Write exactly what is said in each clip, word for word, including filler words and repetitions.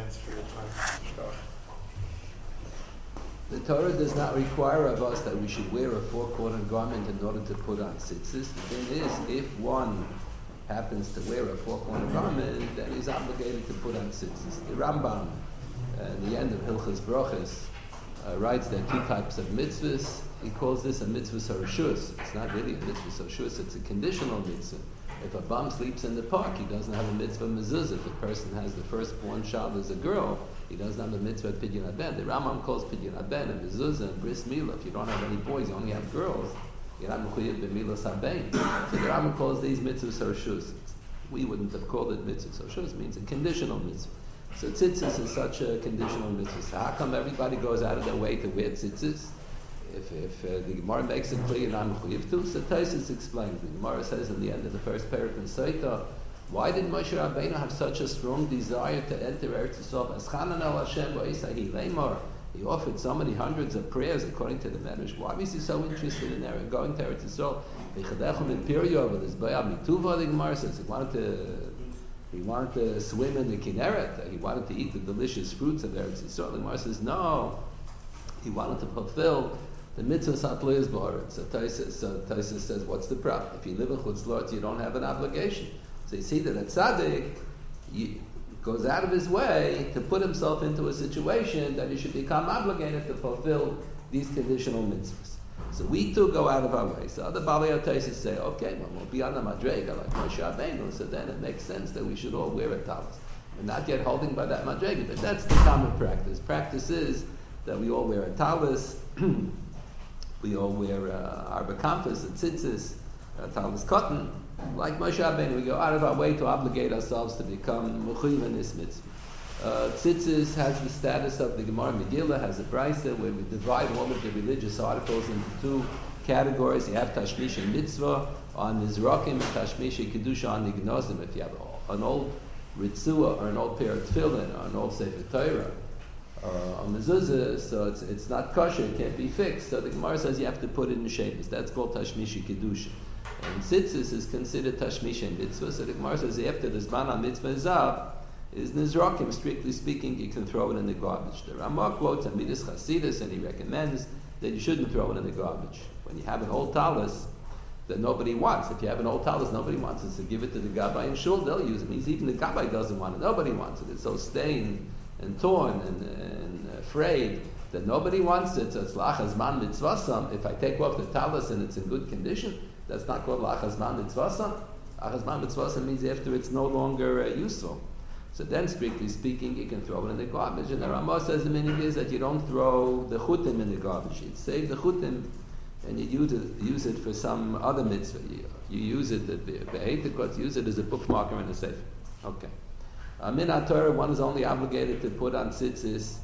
hands for your time. The Torah does not require of us that we should wear a four-corner garment in order to put on tzitzis. The thing is, if one happens to wear a four-corner garment, then he's obligated to put on tzitzis. The Rambam, uh, at the end of Hilchas Brachos, uh, writes there are two types of mitzvahs. He calls this a mitzvah sarashus. It's not really a mitzvah sarashus, it's a conditional mitzvah. If a bum sleeps in the park, he doesn't have a mitzvah mezuzah. If a person has the firstborn child as a girl, he doesn't have a mitzvah pidyon haben. The Rambam calls pidyon haben and mezuzah and bris milah. If you don't have any boys, you only have girls, you're not mechuyev b'milas haben. So the Rambam calls these mitzvahs sarashus. We wouldn't have called it mitzvah sarashus. It means a conditional mitzvah. So tzitzis is such a conditional mitzvah. So how come everybody goes out of their way to wear tzitzis? If, if uh, the Gemara makes it clear, you're not mechuyev to, so Taisus explains. The Gemara says in the end of the first parak in Saita, why did Moshe Rabbeinu have such a strong desire to enter Eretz Yisrael? As Chanan el Hashem v'Yisahi Leimar, he offered so many hundreds of prayers according to the Medrash. Why was he so interested in there, going to Eretz Yisrael? V'chadechum in Piryo, with his bayam mituva, the Gemara says he wanted to he wanted to swim in the Kinneret. He wanted to eat the delicious fruits of Eretz Yisrael. The Gemara says no, he wanted to fulfill the mitzvah satlois b'aretz. So Taisus so Taisus says, what's the problem? If you live in Chutz La'aretz, you don't have an obligation. So you see that a tzaddik he goes out of his way to put himself into a situation that he should become obligated to fulfill these conditional mitzvahs. So we too go out of our way. So other Balei HaTaisus say, okay, well, we'll be on the madrega like Moshe Rabbeinu, so then it makes sense that we should all wear a talis. We're not yet holding by that madrega, but that's the common practice. Practice is that we all wear a talis. We all wear uh, arba kampas and tzitzis, uh, talis cotton. Like Moshe Rabbeinu, we go out of our way to obligate ourselves to become mechuyev in this mitzvah. Uh, tzitzis has the status of the Gemara Megillah, has a brisa where we divide all of the religious articles into two categories. You have tashmish and mitzvah on nizrakim, and tashmish and kedusha on nignozim. If you have an old ritzua or an old pair of tefillin or an old sefer Torah, Uh, on mezuzah, so it's it's not kosher, it can't be fixed. So the Gemara says you have to put it in shapes. That's called tashmishi kedusha. And tzitzis is considered tashmishi and mitzvah. So the Gemara says after the zman on mitzvah is up, is nizrakim. Strictly speaking, you can throw it in the garbage. The Ramah quotes Amidas Chasidus, and he recommends that you shouldn't throw it in the garbage. When you have an old talis that nobody wants, if you have an old talis nobody wants it, so give it to the gabbai and shul, they'll use it. It means even the gabbai doesn't want it. Nobody wants it. It's so stained and torn and, and afraid that nobody wants it. So it's lachazman mitzvasam. If I take off the talis and it's in good condition, that's not called lachazman mitzvasam. Lachazman mitzvasam means after it's no longer uh, useful. So then, strictly speaking, you can throw it in the garbage. And the Ramah says the meaning is that you don't throw the chutim in the garbage. You save the chutim and you use it, use it for some other mitzvah. You, you use it, the be'etikot, use it as a bookmarker in a sefer. Okay. Uh, Min HaTorah, one is only obligated to put on tzitzis.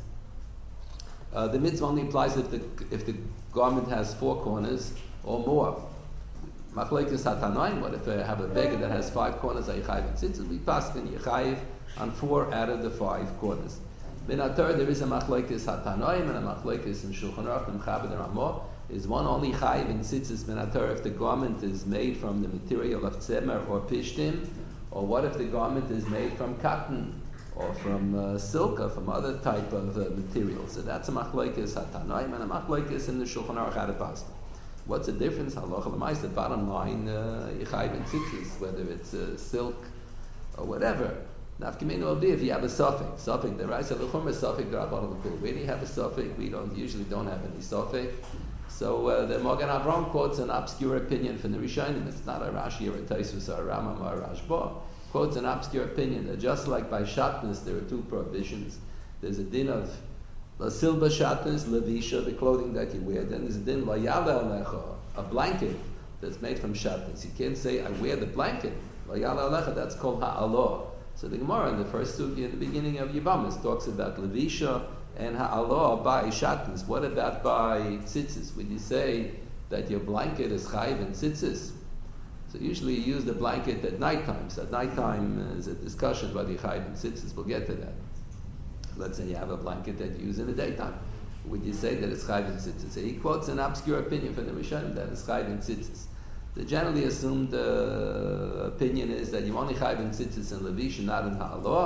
Uh, the mitzvah only applies if the if the garment has four corners or more. Machlekes hatanoim. What if I have a beggar that has five corners? I chayiv and tzitzis. We pass in yechayiv on four out of the five corners. Min HaTorah, there is a machlekes hatanoim and a machlekes in Shulchan Aruch and Chabad and Ramah. Is one only chayiv in tzitzis min HaTorah if the garment is made from the material of tzemer or pishtim? Or what if the garment is made from cotton or from uh, silk or from other type of uh, material? So that's a machlokes hatanoim and a machlokes in the Shulchan Aruch Hadapasta. What's the difference? Halacha l'mais, the bottom line, yichayv and tzitzis, whether it's uh, silk or whatever. Nafkamina will be if you have a suffix. Suffix, the Raisa l'chumra suffix, grabal l'kul. Where do you have a suffix? We don't usually don't have any suffix. So uh, the Magen Avraham quotes an obscure opinion from the Rishonim. It's not a Rashi or a Taisus or a Rambam or a Rashba. Quotes an obscure opinion that just like by shatnez there are two prohibitions. There's a din of lasil b'shatnez, levisha, the clothing that you wear. Then there's a din layala alecha, a blanket that's made from shatnez. You can't say I wear the blanket. Layala alecha, that's called ha'alah. So the Gemara in the first sugi at the beginning of Yevamos talks about levisha and ha'alah by shatnez. What about by tzitzis? Would you say that your blanket is chayiv and tzitzis? So usually you use the blanket at nighttime. So at nighttime is a discussion about the chayiv and tzitzis. We'll get to that. Let's say you have a blanket that you use in the daytime. Would you say that it's chayiv and tzitzis? So he quotes an obscure opinion from the Rishonim that it's chayiv and tzitzis. The generally assumed uh, opinion is that you only chayiv and tzitzis in levish and not in ha'alah.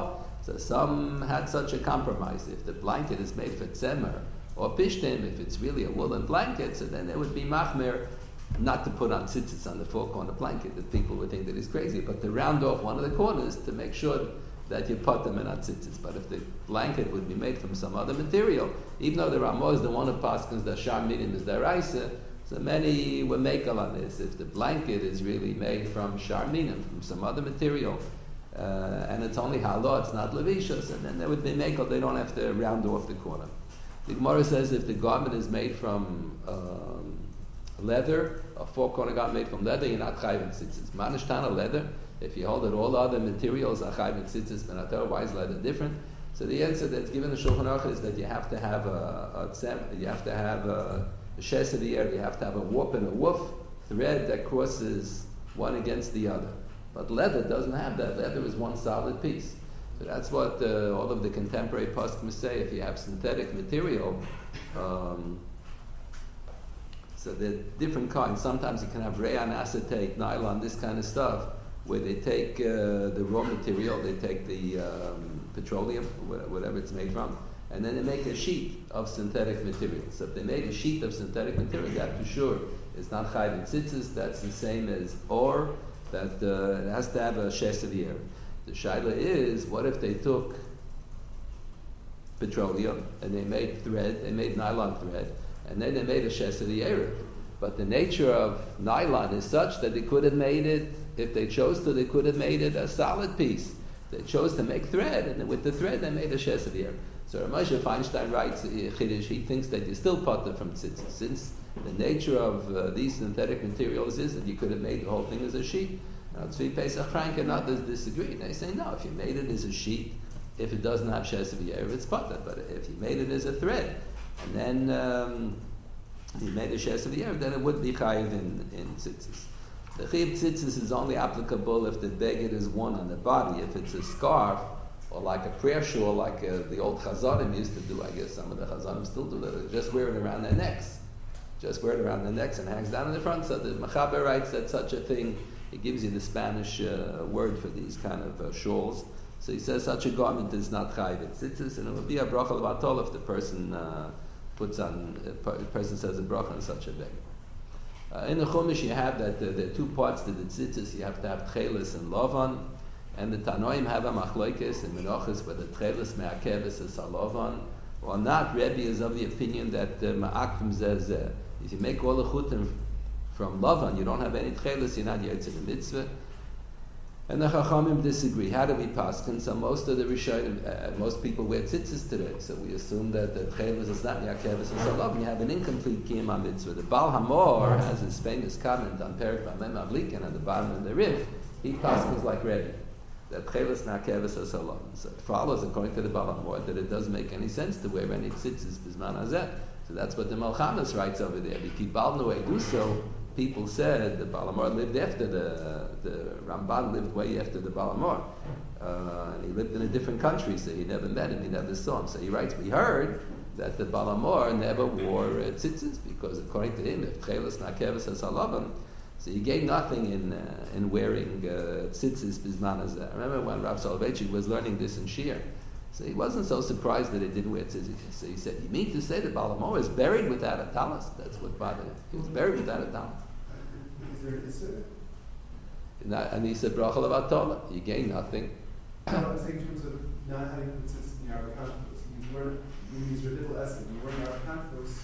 So some had such a compromise. If the blanket is made for tzemer or pishtim, if it's really a woolen blanket, so then there would be machmer not to put on tzitzis on the four corner blanket, that people would think that he's crazy, but to round off one of the corners to make sure that you put them in on tzitzis. But if the blanket would be made from some other material, even though the Ramah is the one of Paskins, the Shar Minim is deraisa, so many were makel on this. If the blanket is really made from Shar Minim, from some other material, uh, and it's only halal, it's not levishos, and then there would be makel, they don't have to round off the corner. The Gemara says if the garment is made from um, leather, a four-corner garment made from leather, you're not chayv in tzitzis. Manishtana leather, if you hold that all other materials are chayv in tzitzis, then why is leather different? So the answer that's given in Shulchan Aruch is that you have to have a, a tzem, you have to have a, a shes of the air, you have to have a warp and a woof thread that crosses one against the other. But leather doesn't have that. Leather is one solid piece. So that's what uh, all of the contemporary poskim say. If you have synthetic material, um, so there are different kinds. Sometimes you can have rayon, acetate, nylon, this kind of stuff, where they take uh, the raw material, they take the um, petroleum, whatever it's made from, and then they make a sheet of synthetic material. So if they make a sheet of synthetic material, that for sure is not chayv in tzitzis. That's the same as ore, that uh, it has to have a shes of the air. The shaila is, what if they took petroleum and they made thread, they made nylon thread, and then they made a shes of the air. But the nature of nylon is such that they could have made it, if they chose to, they could have made it a solid piece. They chose to make thread, and then with the thread they made a shes of the air. So Ramosha Feinstein writes, Chiddush, he thinks that you still potter from tzitzis, since the nature of uh, these synthetic materials is that you could have made the whole thing as a sheet. Now, Tzvi Pesach Frank and others disagree. They say, no, if you made it as a sheet, if it doesn't have shes of the air, it's potter. But if you made it as a thread, and then um, you made a shes of the air, then it would be chayiv in, in tzitzis. The chayiv tzitzis is only applicable if the beged is worn on the body. If it's a scarf, or like a prayer shawl, like uh, the old chazanim used to do, I guess some of the chazanim still do that, just wear it around their necks. Just wear it around their necks and hangs down in the front. So the Mechaber writes that such a thing, he gives you the Spanish uh, word for these kind of uh, shawls. So he says such a garment is not chayiv in tzitzis, and it would be a bracha levatol if the person uh, puts on, a person says a bracha on such a beged. Uh, in the Chumash you have that uh, there are two parts to the tzitzis. You have to have tchelis and lovan, and the Tanoim have a machlokes and menachos whether tchelis me'akeves is a lovan or not. Rebbe is of the opinion that ma'akvim zeh zeh. If you make all the chutim from lovan, you don't have any tchelis, you're not yotze the mitzvah. And the Chachamim disagree. How do we paskin? So most of the Rishonim, uh, most people wear tzitzis today, so we assume that the tchelis is not yakevis and salav. You have an incomplete kiyum mitzvah. The Baal Hamor has his famous comment on Perik Bamem Avlikin at the bottom of the Rif. He paskins like Rebbe, that tchelis yakevis and salav. So it follows, according to the Baal Hamor, that it doesn't make any sense to wear any tzitzis bisman hazeh. So that's what the Malchamas writes over there. Because Baal Noe do so. People said the Baal Hamor lived after the the Ramban lived way after the Baal Hamor, uh, and he lived in a different country, so he never met him, he never saw him. So he writes, we heard that the Baal Hamor never wore uh, tzitzis because according to him, if tchelis nakeves has halavan, so he gained nothing in uh, in wearing uh, tzitzis bisman hazeh. I remember when Rav Soloveitchik was learning this in Shir, so he wasn't so surprised that he didn't wear tzitzis. So he said, you mean to say that Baal Hamor is buried without a talis? That's what bothered him. He was buried without a talis. Is there And, that, and he said, bracha levatol, you gain nothing. No, I'm saying in terms of not having consistency in the Arab conflicts. You weren't, these are little essence, you weren't Arab conflicts.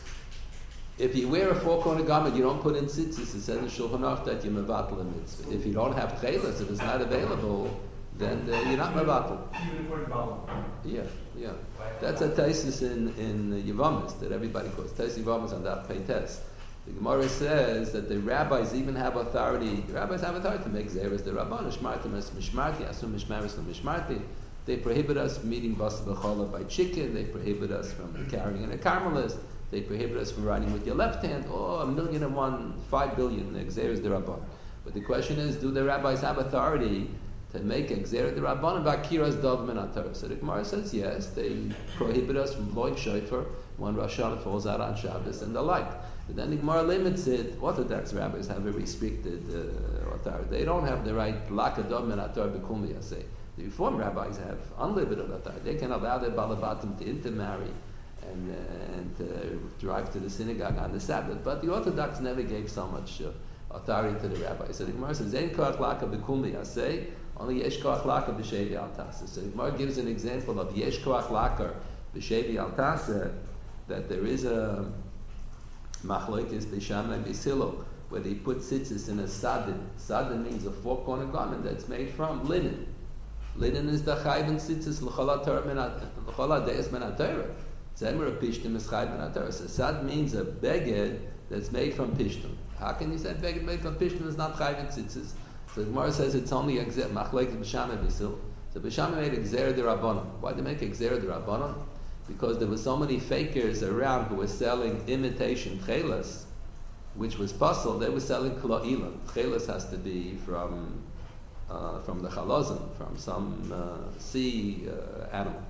If you wear a four-corner garment, you don't put in tzitzis. It says in Shulchan Aruch that you're mevatel a mitzvah. If you don't have tchelis, if it's not available, then uh, you're not mevatel. Even according to Balaam. Yeah, yeah. That's a thesis in in Yevamis that everybody calls Tesis Yevamis on that Peites. The Gemara says that the rabbis even have authority. The rabbis have authority to make zeres. The Rabban Shmartim es Mishmarti, Asum Mishmaris no Mishmarti. They prohibit us from eating basa b'chola by chicken. They prohibit us from carrying in a carmelist. They prohibit us from writing with your left hand. Oh, a million and one, five billion exeres the Rabban. But the question is, do the rabbis have authority to make exeres the Rabban about kiras dov min atar? So the Gemara says yes. They prohibit us from blowing shofar when Rosh Hashanah falls out on Shabbos and the like. But then the Gemara limits it. Orthodox rabbis have a restricted uh, authority. They don't have the right lakadom and atar b'kum yaseh. The Reform rabbis have unlimited authority. They can allow their balabatim to intermarry and, uh, and uh, drive to the synagogue on the Sabbath. But the Orthodox never gave so much uh, authority to the rabbis. So the Gemara says, "Ein koach laka b'kum yaseh, only yesh koach laka b'shevi al taseh." So the Gemara gives an example of yesh koach laka b'shevi al taseh, that there is a machlokes b'Shamai and b'Hillel, where they put tzitzis in a sadin. Sadin means a four-corner garment that's made from linen. Linen is the chayv and tzitzis l'chol ha'deis men ha'torah. Zemer pishtim is chayv men ha'torah. So sad means a beged that's made from pishtim. How can you say beged made from pishtim is not chayv and tzitzis? So the Gemara says it's only a machlokes b'Shamai and b'Hillel. So b'Shamai made a gzera d'Rabbanan. Why did they make a gzera d'Rabbanan? Because there were so many fakers around who were selling imitation chelas, which was puzzle. They were selling klo'ilan. Chelas has to be from uh, from the chalazim, from some uh, sea uh, animal.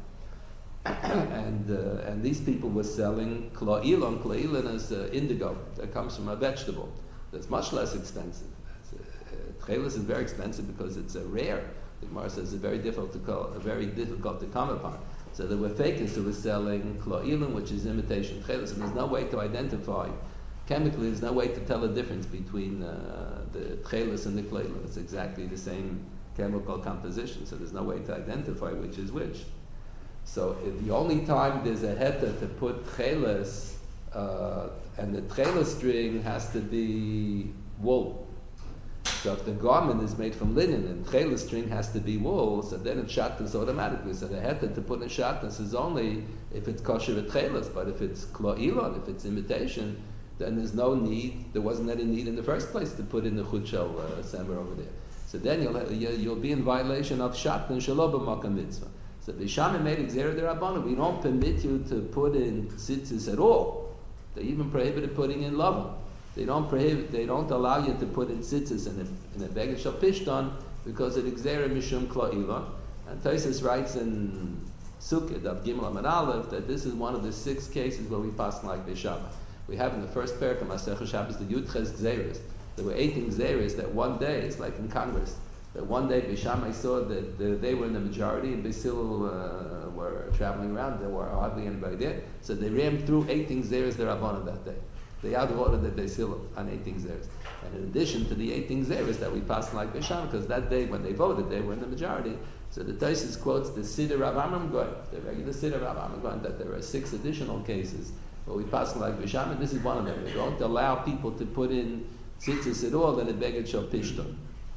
and uh, and these people were selling klo'ilan. Klo'ilan is uh, indigo that comes from a vegetable that's much less expensive. Uh, chelas is very expensive because it's a rare. The Gemara says it's very difficult to call, very difficult to come upon. So there were fakers who were selling klo'ilan, which is imitation chelas, and there's no way to identify. Chemically, there's no way to tell the difference between uh, the chelas and the klo'ilan. It's exactly the same chemical composition, so there's no way to identify which is which. So if the only time there's a heta to put chelas, uh, and the chelas string has to be wool. So if the garment is made from linen and chelas string has to be wool, so then it's shatnas automatically. So the heta to put in shatnas is only if it's kosher with chelas, but if it's klo'ilan, if it's imitation, then there's no need, there wasn't any need in the first place to put in the chutshel uh, semer over there. So then you'll, you'll be in violation of shatnas shelo b'makam mitzvah. So b'Shamai made gzera d'Rabbanan. We don't permit you to put in tzitzis at all. They even prohibited putting in lavan. They don't prohibit. They don't allow you to put in tzitzis in a in a beged shel pishton because of gzera mishum klo'ilan. And Tosfos writes in Sukkot of Gimel Amud Aleph that this is one of the six cases where we pass like b'Shamai. We have in the first parak of Masechah Shabbos the Yudches Gzeres. There were eighteen Gzeres that one day, it's like in Congress, that one day b'Shamai saw that the, they were in the majority and Beis Hillel uh, were traveling around. There were hardly anybody there, so they rammed through eighteen Gzeres d'Rabbanan that day. They out-ordered the Beis Hillel on eighteen Gzeres. And in addition to the eighteen Gzeres that we passed like b'Shamai, because that day when they voted, they were in the majority. So the Tosfos quotes the Siddur Rav Amram Goy, the regular Siddur Rav Amram Goy, that there are six additional cases. But we pass like b'Shamai, this is one of them. We don't allow people to put in tzitzis at all in a beged shel pishton.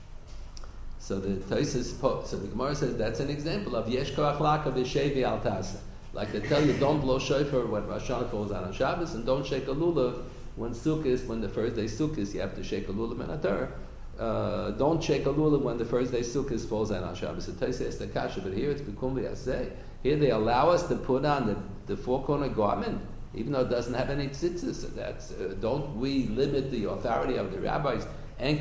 So the Tosfos, so the Gemara says that's an example of yesh koach laka b'shevi al taseh. Like they tell you, don't blow shofar when Rosh Hashanah falls out on Shabbos, and don't shake a lulav when Sukkot, when the first day Sukkot, you have to shake a lulav and a tur. Uh, don't shake a lulav when the first day Sukkot falls out on Shabbos. So Tosfos says the kasha, but here it's b'kum v'yaseh. Here they allow us to put on the, the four corner garment, even though it doesn't have any tzitzis. So that's, uh, don't we limit the authority of the rabbis? So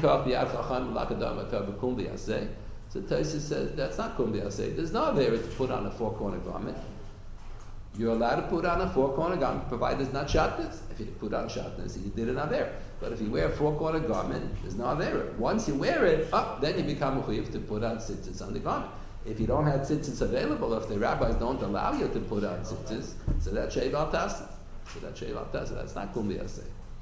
Tosfos says that's not kum v'yaseh. There's no avera to put on a four corner garment. You're allowed to put on a four corner garment, provided it's not shatnas. If you put on shatnas, you did an avera. But if you wear a four corner garment, there's no avera. Once you wear it, up, then you become mechuyev to put on tzitzis on the garment. If you don't have tzitzis available, if the rabbis don't allow you to put on tzitzis, so that's sheiv al taseh. So that's sheiv al taseh. That's not kum v'yaseh.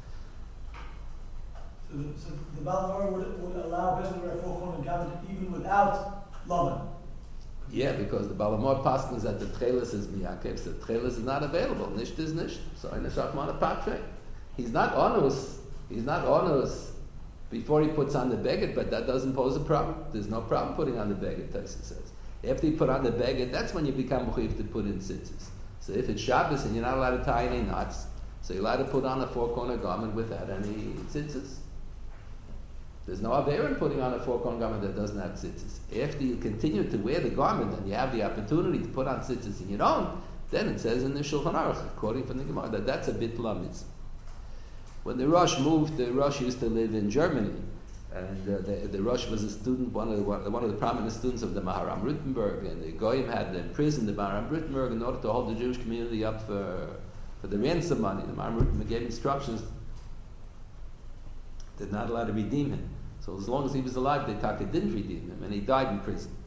So, so the Balamor would, would allow a person to wear a four-corner garment even without lavan. Yeah, because the Balamor paskins that the tchelis is miyakev, so the tchelis is not available. Nisht is nisht. So in a shachman patre, he's not onus. He's not onus before he puts on the beged, but that doesn't pose a problem. There's no problem putting on the beged. Tosfos says after you put on the beged, that's when you become mechuyev to put in tzitzis. So if it's Shabbos and you're not allowed to tie any knots, so you're allowed to put on a four-corner garment without any tzitzis. There's no avera in putting on a four-corner garment that doesn't have tzitzis. After you continue to wear the garment and you have the opportunity to put on tzitzis and you don't, then it says in the Shulchan Aruch, according from the Gemara, that that's a bittul mitzvah. When the Rosh moved, the Rosh used to live in Germany, and uh, the, the Rosh was a student, one of the one of the prominent students of the Maharam Rutenberg, and the Goyim had imprisoned the Maharam Rutenberg in order to hold the Jewish community up for for the ransom money. The Maharam Rutenberg gave instructions. They're not allowed to redeem him. So as long as he was alive, the Taka didn't redeem him, and he died in prison.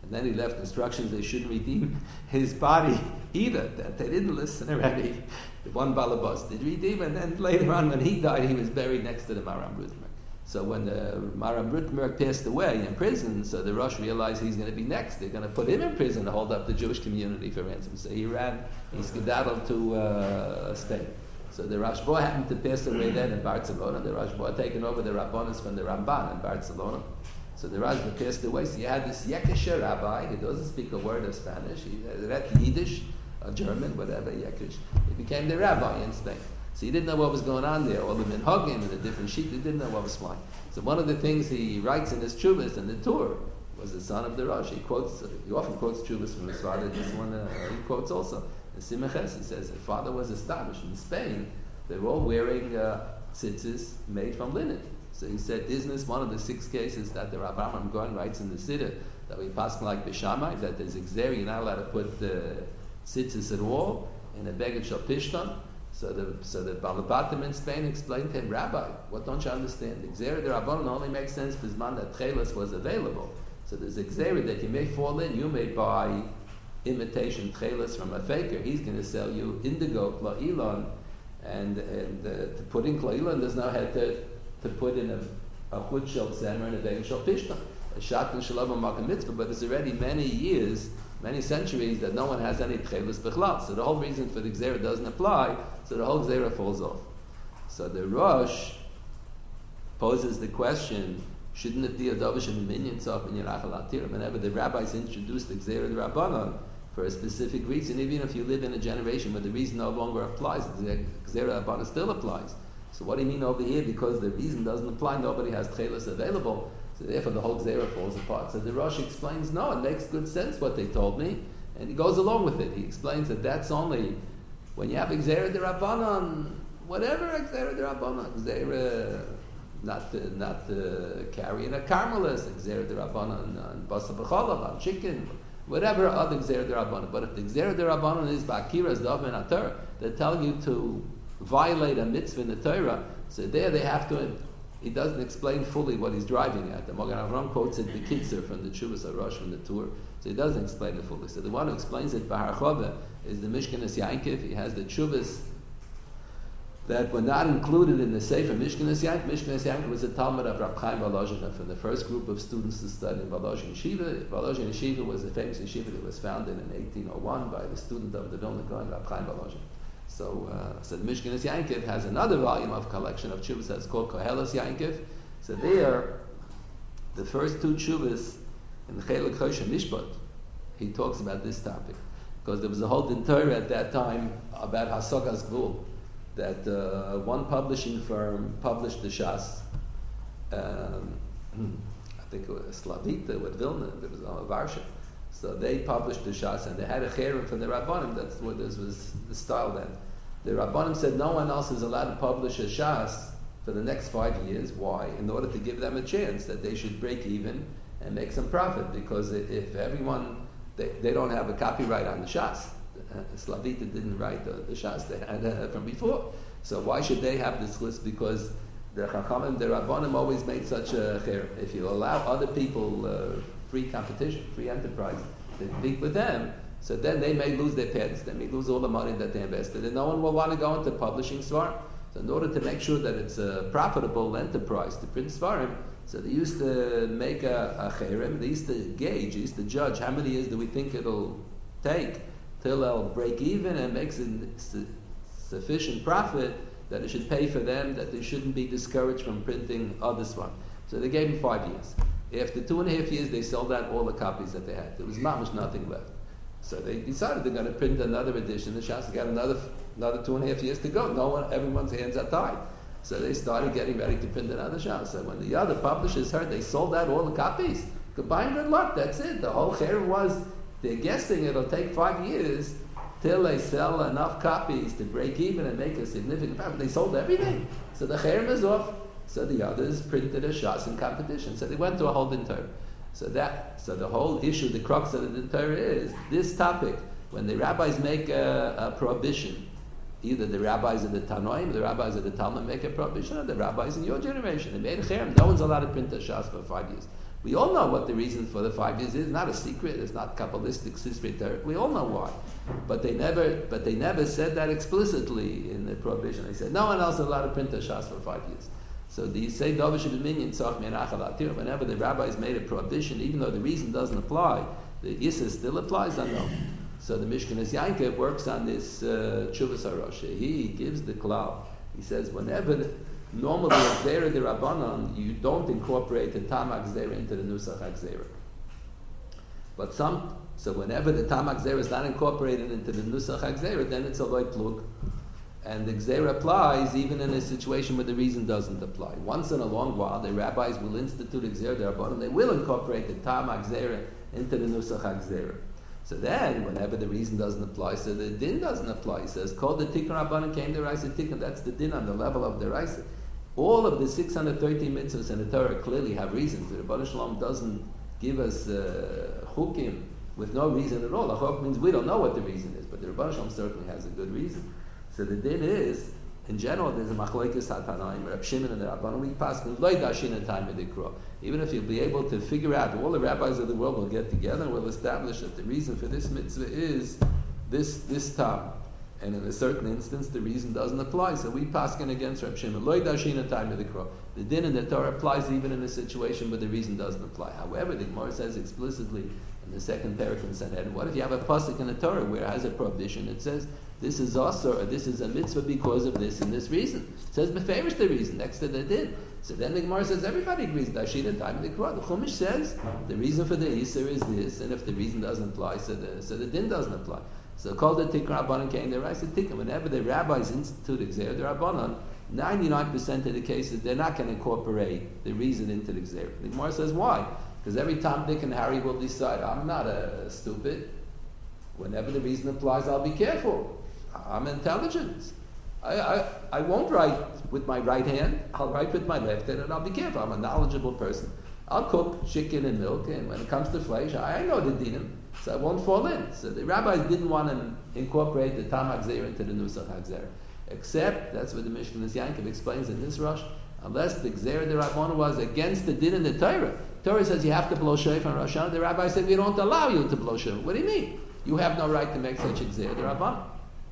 And then he left instructions they shouldn't redeem his body either, that they didn't listen already. The one Balabas did redeem, and then later on when he died, he was buried next to the Maram Rutenberg. So when the Maram Rutenberg passed away in prison, so the Rosh realized he's going to be next. They're going to put him in prison to hold up the Jewish community for ransom. So he ran, he skedaddled to uh, Spain. So the Rosh Bo happened to pass away then in Barcelona. The Rosh Bo had taken over the Rabbanis from the Ramban in Barcelona. So the Rosh Bo passed away. So you had this Yekisher rabbi, he doesn't speak a word of Spanish. He read Yiddish, or German, whatever, Yekish. He became the rabbi in Spain. So he didn't know what was going on there, all the minhagim and the different sheep, he didn't know what was flying. So one of the things he writes in his Chuvas and the tour was the son of the Rosh. He quotes, he often quotes Chuvas from his father. This one uh, he quotes also. In Simeches, he says, his father was astonished. In Spain, they were all wearing uh, tzitzis made from linen. So he said, isn't this one of the six cases that the Rabbi Amram Goin writes in the Siddur, that we pass like Bishamai, that there's exer, you're not allowed to put the tzitzis at all in a beged shel pishtan. So the so the Balabatim in Spain explained to him, Rabbi, what don't you understand? The Gzera de Rabbanon only makes sense because man that Tchelas was available. So there's a Gzera that you may fall in, you may buy imitation Tchelas from a faker. He's going to sell you indigo, Kla'ilon, and and uh, to put in Kla'ilon, there's no head to, to put in a a chut shel zemer and a beged shel pishtan. A shatan shalom and mitzvah, but there's already many years, many centuries that no one has any tchelis b'chlal. So the whole reason for the gzera doesn't apply, so the whole gzera falls off. So the Rosh poses the question, shouldn't it be a davish and minion of in Yerachal Atira? Whenever the rabbis introduced the gzera the Rabbanon for a specific reason, even if you live in a generation where the reason no longer applies, the gzera Rabbanon still applies. So what do you mean over here? Because the reason doesn't apply, nobody has tchelis available. So therefore the whole Gzera falls apart. So the Rosh explains, no, it makes good sense what they told me, and he goes along with it. He explains that that's only when you have Gzera de Rabbanon, whatever Gzera de Rabbanon, Gzera not to, not to carry in a carmelis, Gzera de Rabbanon on basa b'cholav, on chicken, whatever other Gzera de Rabbanon. But if the Gzera de Rabbanon is ba'akira's dov and atar, they tell you to violate a mitzvah in the Torah, so there they have to. He doesn't explain fully what he's driving at. The Magen Avraham quotes it B'kitzer from the Chuvas HaRosh from the tour, so he doesn't explain it fully. So the one who explains it B'harchova is the Mishkenes Yankiv. He has the Chuvas that were not included in the Sefer Mishkenes Yankiv. Mishkenes Yankiv was a Talmud of Rab Chaim Volozhin from the first group of students to study in Volozhin Yeshiva. Volozhin Yeshiva was a famous yeshiva that was founded in eighteen oh one by the student of the Vilna Gaon, Rab Chaim Volozhin. So, uh, so the Mishkenes Yankiv has another volume of collection of tshuvas that's called Koheles Yankiv. So there, the first two tshuvas in the Chelek Choshen Mishpat, he talks about this topic. Because there was a whole din Torah at that time about Hasagas Gvul, that uh, one publishing firm published the Shas. Um, I think it was Slavita with Vilna, it was uh, Varsha. So they published the Shas, and they had a cherem from the Rabbanim. That's what this was the style then. The Rabbanim said no one else is allowed to publish a Shas for the next five years. Why? In order to give them a chance that they should break even and make some profit. Because if everyone, they, they don't have a copyright on the Shas. Uh, Slavita didn't write the, the Shas they had uh, from before. So why should they have this list? Because the Chachamim, the Rabbanim always made such a cherem. If you allow other people uh, free competition, free enterprise, they compete with them, so then they may lose their patents, they may lose all the money that they invested, and no one will want to go into publishing Svarim. So in order to make sure that it's a profitable enterprise to print Svarim, so they used to make a, a cherem, they used to gauge, they used to judge how many years do we think it'll take till they'll break even and make su- sufficient profit that it should pay for them, that they shouldn't be discouraged from printing other Svarim. So they gave them five years. After two and a half years, they sold out all the copies that they had. There was mamish nothing left. So they decided they're going to print another edition. The Shas got another another two and a half years to go. No one, everyone's hands are tied. So they started getting ready to print another Shas. So when the other publishers heard they sold out all the copies, goodbye and good luck. That's it. The whole cherem was they're guessing it'll take five years till they sell enough copies to break even and make a significant profit. They sold everything. So the cherem is off. So the others printed a Shas in competition. So they went to a whole din Torah. So that, so the whole issue, the crux of the din Torah is this topic. When the rabbis make a, a prohibition, either the rabbis of the Tanoim, the rabbis of the Talmud make a prohibition, or the rabbis in your generation, they made a cherem. No one's allowed to print a Shas for five years. We all know what the reason for the five years is. It's not a secret. It's not Kabbalistic secret. We all know why. But they never, but they never said that explicitly in the prohibition. They said no one else is allowed to print a shas for five years. So the say Davish B'minyan Tzach Me'anachal Atir. Whenever the rabbis made a prohibition, even though the reason doesn't apply, the Issa still applies. I know. So the Mishkanas Yankov works on this uh, Chuvas HaRosh. He gives the klal. He says whenever the, normally a Gzera de Rabbanon, you don't incorporate the Tamak Gzera into the Nusach HaGzera. But some, so whenever the Tamak Gzera is not incorporated into the Nusach HaGzera, then it's a loy plug. And the Gzera applies even in a situation where the reason doesn't apply. Once in a long while, the rabbis will institute a Gzera de Rabbanon, they will incorporate the Tamak Gzera into the Nusach HaGzera. So then, whenever the reason doesn't apply, so the din doesn't apply. He says, called the Tikkun Rabbanon came the Raisa Tikkun, that's the din on the level of the Raisa. All of the six hundred thirteen mitzvahs in the Torah clearly have reasons. The Rebbeinu Shalom doesn't give us uh, chukim with no reason at all. A chuk means we don't know what the reason is, but the Rebbeinu Shalom certainly has a good reason. So the din is, in general, there's a machlokes hatanaim, Reb Shimon and the Rabbanon, we pass loy dashin in time of the Kro. Even if you'll be able to figure out, all the rabbis of the world will get together and will establish that the reason for this mitzvah is this this time. And in a certain instance, the reason doesn't apply. So we paskin against Reb Shimon. Loy dashin in time of the Kro. The din in the Torah applies even in a situation where the reason doesn't apply. However, the Gemara says explicitly in the second parak in Sanhedrin, what if you have a pasuk in the Torah where it has a prohibition? It says, this is also, or this is a mitzvah because of this and this reason. It says, befavors the reason, next to the din. So then the Gemara says, everybody agrees, dashin in time of the Kro. The Chumash says, the reason for the Isser is this, and if the reason doesn't apply, so the, so the din doesn't apply. So called the Tikkun Rabbanon came the Raisa Tikkun. Whenever the rabbis institute Gzera de Rabbanon, ninety-nine percent of the cases they're not going to incorporate the reason into the Gzera. The Gemara says why? Because every time Dick and Harry will decide, I'm not a, a stupid. Whenever the reason applies, I'll be careful. I'm intelligent. I, I, I won't write with my right hand. I'll write with my left hand, and I'll be careful. I'm a knowledgeable person. I'll cook chicken and milk, and when it comes to flesh, I, I know the dinim. So I won't fall in. So the rabbis didn't want to incorporate the Tam HaGzera into the Nusach HaGzera. Except, that's what the Mishkanas Yankov explains in this rush, unless the Gzera de Rabbanon was against the din in the Torah. Torah says you have to blow shofar on Rosh Hashanah. The rabbi said we don't allow you to blow shofar. What do you mean? You have no right to make such a Gzera de Rabbanon.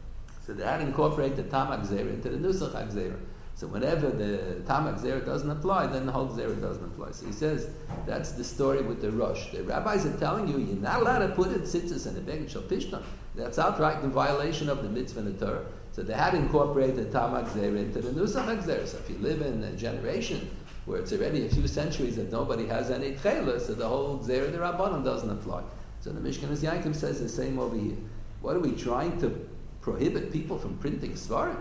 So they had to incorporate the Tam HaGzera into the Nusach HaGzera. So whenever the Tam HaGzera doesn't apply, then the whole Gzera doesn't apply. So he says, that's the story with the Rosh. The rabbis are telling you, you're not allowed to put it tzitzis and a beged shel pishtan. That's outright in violation of the mitzvah in the Torah. So they had to incorporate the Tam HaGzera into the Nusach HaGzera. So if you live in a generation where it's already a few centuries that nobody has any tchela, so the whole Gzera de Rabbanon doesn't apply. So the Mishkanas Yankov says the same over here. What are we trying to prohibit people from printing svarim?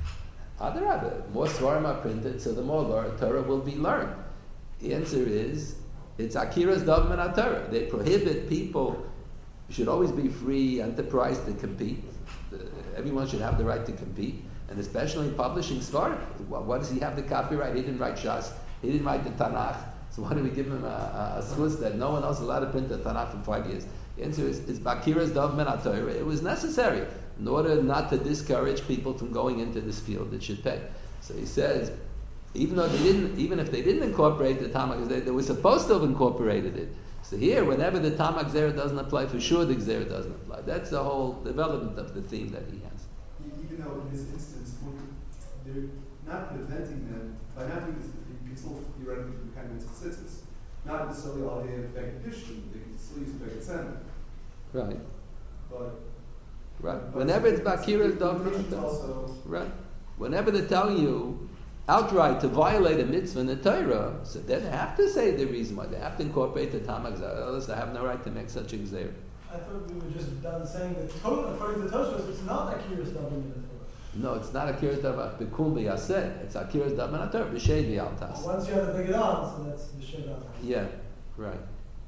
Adarabah, more svarim are printed, so the more Torah will be learned. The answer is, it's Akira's dogma and Torah. They prohibit people, should always be free enterprise to compete. The, everyone should have the right to compete, and especially in publishing svarim. Well, what does he have the copyright? He didn't write Shas, he didn't write the Tanakh, so why do we give him a, a, a schus that no one else is allowed to print the Tanakh for five years? The answer is, it's Akira's dogma and Torah. It was necessary in order not to discourage people from going into this field that should pay. So he says, even though they didn't, even if they didn't incorporate the Tam HaGzera, they were supposed to have incorporated it. So here, whenever the Tam HaGzera doesn't apply, for sure the Gzera doesn't apply. That's the whole development of the theme that he has. Even though in this instance, they're not preventing them, by not doing this, you can still theoretically do kind of tzitzis. Not necessarily all day of beged pishtan, they can still use beged sender. Right. But Right. Whenever it's Bakira's dogma, right. Whenever they're telling you outright to violate a mitzvah in the Torah, so then they have to say the reason why. They have to incorporate the Tam HaGzera, else they have no right to make such a Gzera. I thought we were just done saying that to- according to Tosfos, it's not Akira's dogma in the Torah. No, it's not Akira's dogma b'kum b'yaseh. It's Akira's dogma in the Torah b'shei v'yaltas. Once you have the big on, so that's the shade on. Yeah, right.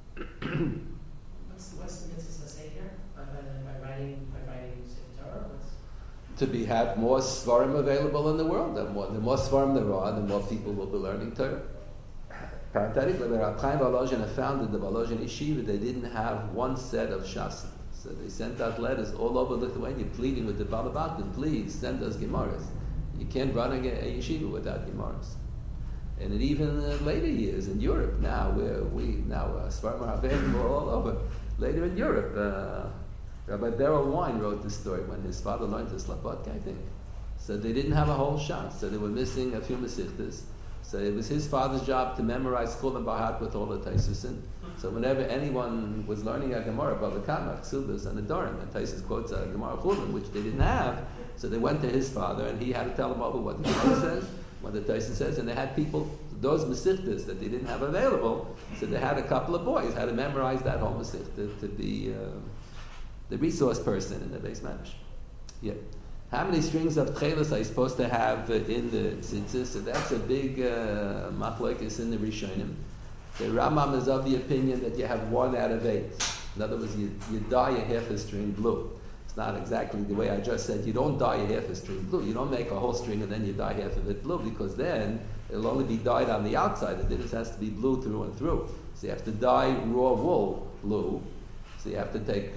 What's, what's the mitzvah say here? By, by, by writing, by writing Sefer Torah? What's... To be have more svarim available in the world. The more, the more svarim there are, the more people will be learning Torah. Parenthetically, when Rab Chaim Volozhin founded the Volozhin Yeshiva, they didn't have one set of Shas. So they sent out letters all over Lithuania pleading with the Balabatim, please send us Gemaras. You can't run a, a yeshiva without Gemaras. And in even uh, later years in Europe now, where we now uh, Svarim are available all over. Later in Europe, uh, Rabbi Beryl Wine wrote this story when his father learned the Slabodka, I think. So they didn't have a whole shot, so they were missing a few Mesichtas. So it was his father's job to memorize Chul and Bahat with all the Taisus. So whenever anyone was learning a Gemara about the Kamach, Ksubas, and the Dorim, and Taisus quotes a Gemara Chulin, which they didn't have, so they went to his father, and he had to tell them over what the Gemara says, what the Taisus says, and they had people, those Mesichtas that they didn't have available, so they had a couple of boys, had to memorize that whole Mesichta to be uh, the resource person in the base management. Yeah. How many strings of tchelis are you supposed to have uh, in the tzitzis? So that's a big uh, machlokes in the Rishonim. The Rambam is of the opinion that you have one out of eight. In other words, you, you dye a half a string blue. It's not exactly the way I just said. You don't dye a half a string blue. You don't make a whole string and then you dye half of it blue, because then it'll only be dyed on the outside. The dinner has to be blue through and through. So you have to dye raw wool blue. So you have to take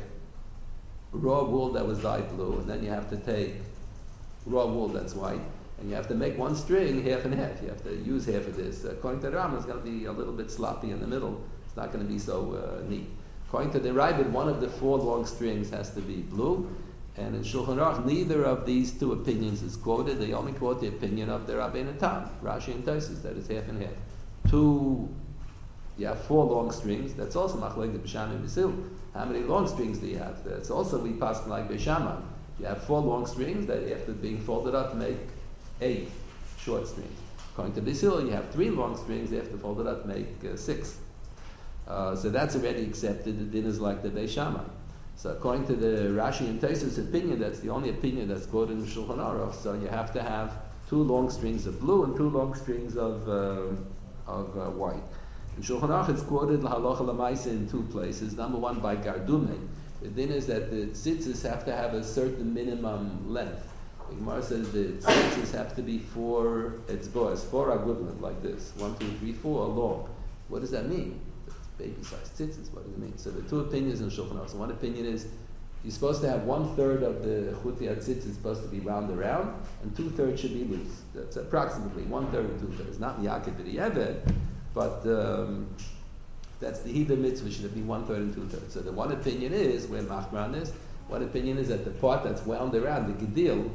raw wool that was dyed blue, and then you have to take raw wool that's white, and you have to make one string half and half. You have to use half of this. According to the Rambam, it's going to be a little bit sloppy in the middle. It's not going to be so uh, neat. According to the Ravid, one of the four long strings has to be blue, and in Shulchan Aruch, neither of these two opinions is quoted. They only quote the opinion of the Rabbeinu Tam, Rashi and Tosfos, that is half and half. Two, you have four long strings. That's also machlokes b'sham and b'sil. How many long strings do you have? That's also we pass like b'shama. You have four long strings that after being folded up make eight short strings. According to b'sil, you have three long strings after folded up make uh, six. Uh, so that's already accepted. The din is like the b'shama. So according to the Rashi and Tosfos opinion, that's the only opinion that's quoted in Shulchan Aruch. So you have to have two long strings of blue and two long strings of uh, of uh, white. In Shulchan Aruch, it's quoted halacha l'maisa in two places. Number one by Gardume. The din is that the tzitzis have to have a certain minimum length. The Gemara says the tzitzis have to be four etzboas, four agudlim, like this, one, two, three, four, long. What does that mean? It's baby-sized tzitzis. What does it mean? So the two opinions in Shulchan Aruch. So one opinion is you're supposed to have one third of the chuti tzitzis is supposed to be round around, and two thirds should be loose. That's approximately one third and two thirds. Not yaakid b'di'eved, but um, that's the Hida mitzvah, should be one third and two thirds. So the one opinion is, where Machman is, one opinion is that the part that's wound around, the gedil,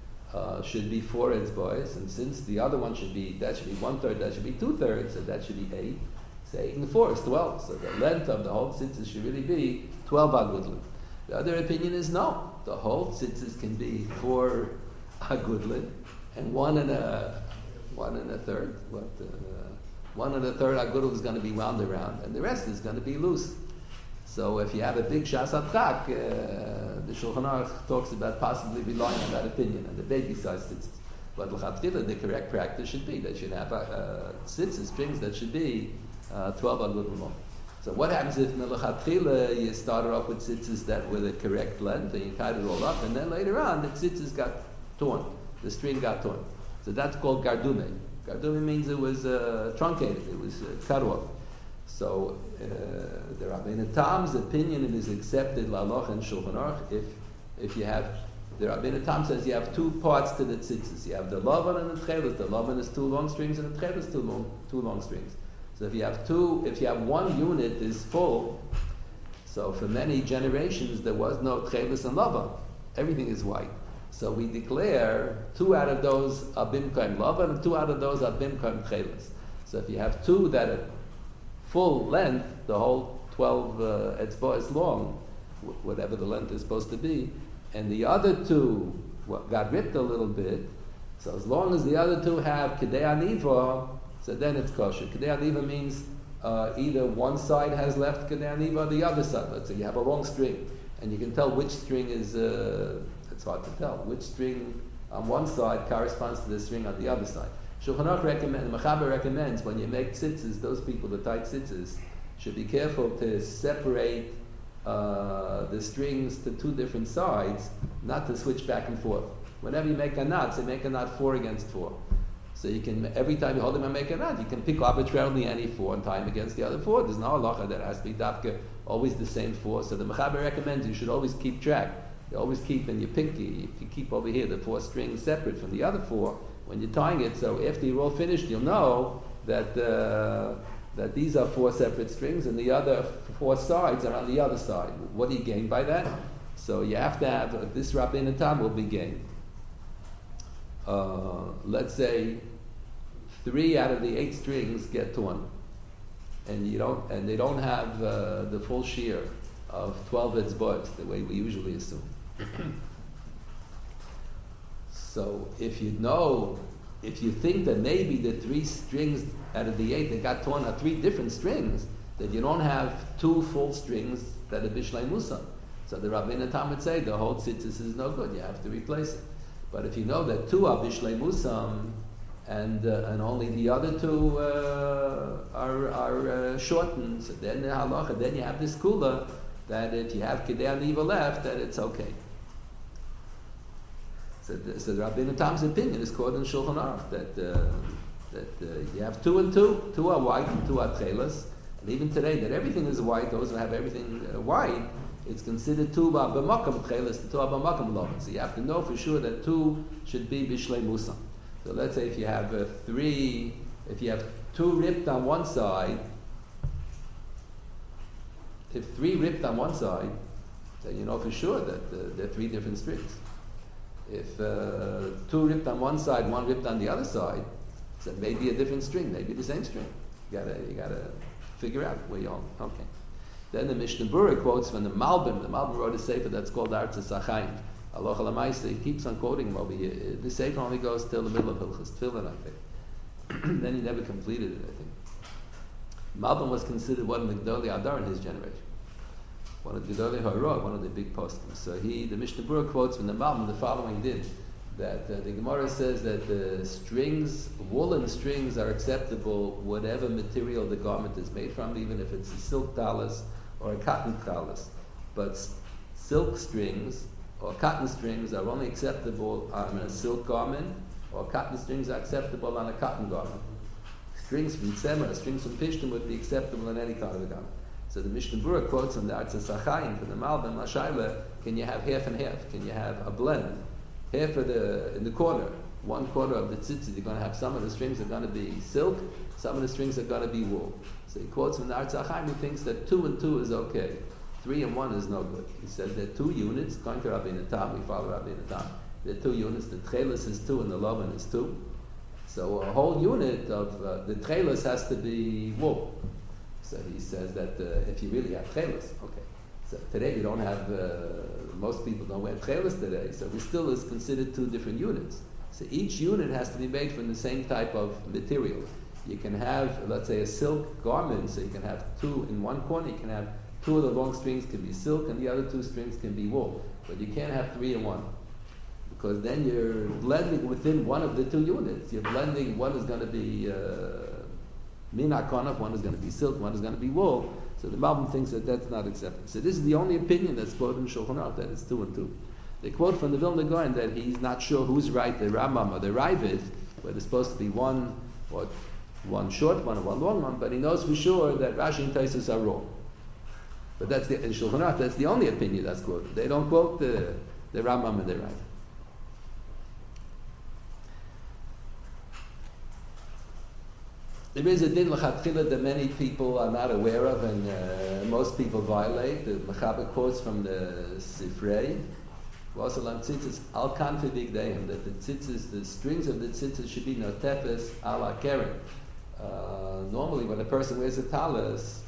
uh, should be four etzbois, and since the other one should be, that should be one third, that should be two thirds, so that should be eight. So eight and four is twelve. So the length of the whole tzitzis should really be twelve agudlim. The other opinion is no, the whole tzitzis can be four agudlim, and one and a one and a third. What? Uh, One and a third agudl is going to be wound around, and the rest is going to be loose. So if you have a big shas atchak, uh, the Shulchan Aruch talks about possibly relying on that opinion and the baby size tzitzis. But l'chatchila, the correct practice should be they should have uh, tzitzis strings that should be uh, twelve agudl long. So what happens if l'chatchila you started off with tzitzis that were the correct length and you tied it all up, and then later on the tzitzis got torn, the string got torn. So that's called gardume. Gardume means it was uh, truncated, it was uh, cut off. So uh, the Rabbeinu Tam's opinion, it is accepted la'aloch and Shulchan Aruch if if you have, the Rabbeinu Tam says you have two parts to the tzitzis. You have the lavan and the tchelis. The lavan is two long strings and the tchelis two long two long strings. So if you have two, if you have one unit is full, so for many generations there was no tchelis and lavan. Everything is white. So we declare two out of those are bimkaim lavan and two out of those are bimkaim tchelis. So if you have two that are full length, the whole twelve uh, etzbah is long, w- whatever the length is supposed to be, and the other two well, got ripped a little bit, so as long as the other two have kedei aniva, so then it's kosher. Kedei aniva means uh, either one side has left kedei aniva or the other side. Let's say you have a long string, and you can tell which string is, uh, it's hard to tell, which string on one side corresponds to the string on the other side. Shulchan Aruch recommends, Mechaber recommends, when you make tzitzis, those people that tie tzitzis should be careful to separate uh, the strings to two different sides, not to switch back and forth. Whenever you make a knot, say make a knot four against four. So you can, every time you hold them and make a knot, you can pick arbitrarily any four and tie them against the other four. There's no halacha that has to be dafka, always the same four. So the Mechaber recommends you should always keep track. You always keep in your pinky, if you keep over here the four strings separate from the other four, when you're tying it, so after you're all finished, you'll know that uh, that these are four separate strings and the other four sides are on the other side. What do you gain by that? So you have to have uh, this Rabbeinu Tam will be gained. Uh, let's say three out of the eight strings get torn, and you don't, and they don't have uh, the full shear of twelve etzbot, the way we usually assume. So if you know, if you think that maybe the three strings out of the eight that got torn are three different strings, then you don't have two full strings that are Bishlei Musa. So the Rabbeinu Tam would say the whole tzitzis is no good, you have to replace it. But if you know that two are Bishlei Musa and uh, and only the other two uh, are, are uh, shortened, so then the halacha, then you have this kula that if you have Kedei Aniva left, that it's okay. So the, so the Rabbeinu Tam's opinion is called in Shulchan Aruch that uh, that uh, you have two and two, two are white and two are tchelas, and even today that everything is white, those who have everything uh, white, it's considered two are b'makam tchelas, two are b'makam lovan. So you have to know for sure that two should be bishlei musa. So let's say if you have uh, three, if you have two ripped on one side, if three ripped on one side, then you know for sure that uh, they're three different strings. If uh, two ripped on one side, one ripped on the other side, so maybe a different string, maybe the same string. You gotta, you gotta figure out where you are. Okay. Then the Mishnah Berurah quotes from the Malbim. The Malbim wrote a sefer that's called Artzas Achayim. Aloha Lamaisa. He keeps on quoting him over here. The sefer only goes till the middle of Hilchas Tefillin, I think. Then he never completed it, I think. Malbim was considered one of the Gedolei Adar in his generation. One of the Gedolei Ha'orah, one of the big poskim. So he, the Mishnah Berurah quotes from the Malbim the following din, that uh, the Gemara says that the strings, woolen strings are acceptable whatever material the garment is made from, even if it's a silk talis or a cotton talis. But s- silk strings or cotton strings are only acceptable on a silk garment, or cotton strings are acceptable on a cotton garment. Strings from Tzemah, strings from Pishtim would be acceptable in any kind of a garment. So the Mishnah Berurah quotes from the Artzas Achayim from the Malbim, Lashayla, can you have half and half? Can you have a blend? Half of the, in the corner, one quarter of the tzitzit, you're going to have some of the strings are going to be silk, some of the strings are going to be wool. So he quotes from the Artzas Achayim, he thinks that two and two is okay. Three and one is no good. He says there are two units, according to Rabbeinu Tam, we follow Rabbeinu Tam. There are two units, the tchelis is two and the lovan is two. So a whole unit of, uh, the tchelis has to be wool. So he says that uh, if you really have tchelis, okay. So today we don't have, uh, most people don't wear tchelis today, so it still is considered two different units. So each unit has to be made from the same type of material. You can have, let's say, a silk garment, so you can have two in one corner, you can have two of the long strings can be silk and the other two strings can be wool. But you can't have three in one. Because then you're blending within one of the two units. You're blending, one is going to be uh, Mina Konov, one is going to be silk, one is going to be wool. So the Malbim thinks that that's not accepted. So this is the only opinion that's quoted in Shulchan Aruch, that it's two and two. They quote from the Vilna Gaon that he's not sure who's right, the Rambam or the Ravid, where there's supposed to be one or one short one or one long one, but he knows for sure that Rashi and Taisus are wrong. But that's the, in Shulchan Aruch, that's the only opinion that's quoted. They don't quote the, the Rambam and the Ravid. There is a din l'chatchila that many people are not aware of, and uh, most people violate. The Mechaber quotes from the Sifrei, "Vasalam tzitzis al kanfi bigdeim," that the tzitzis, the strings of the tzitzis should be notefes ala keren. Uh, normally, when a person wears a talis,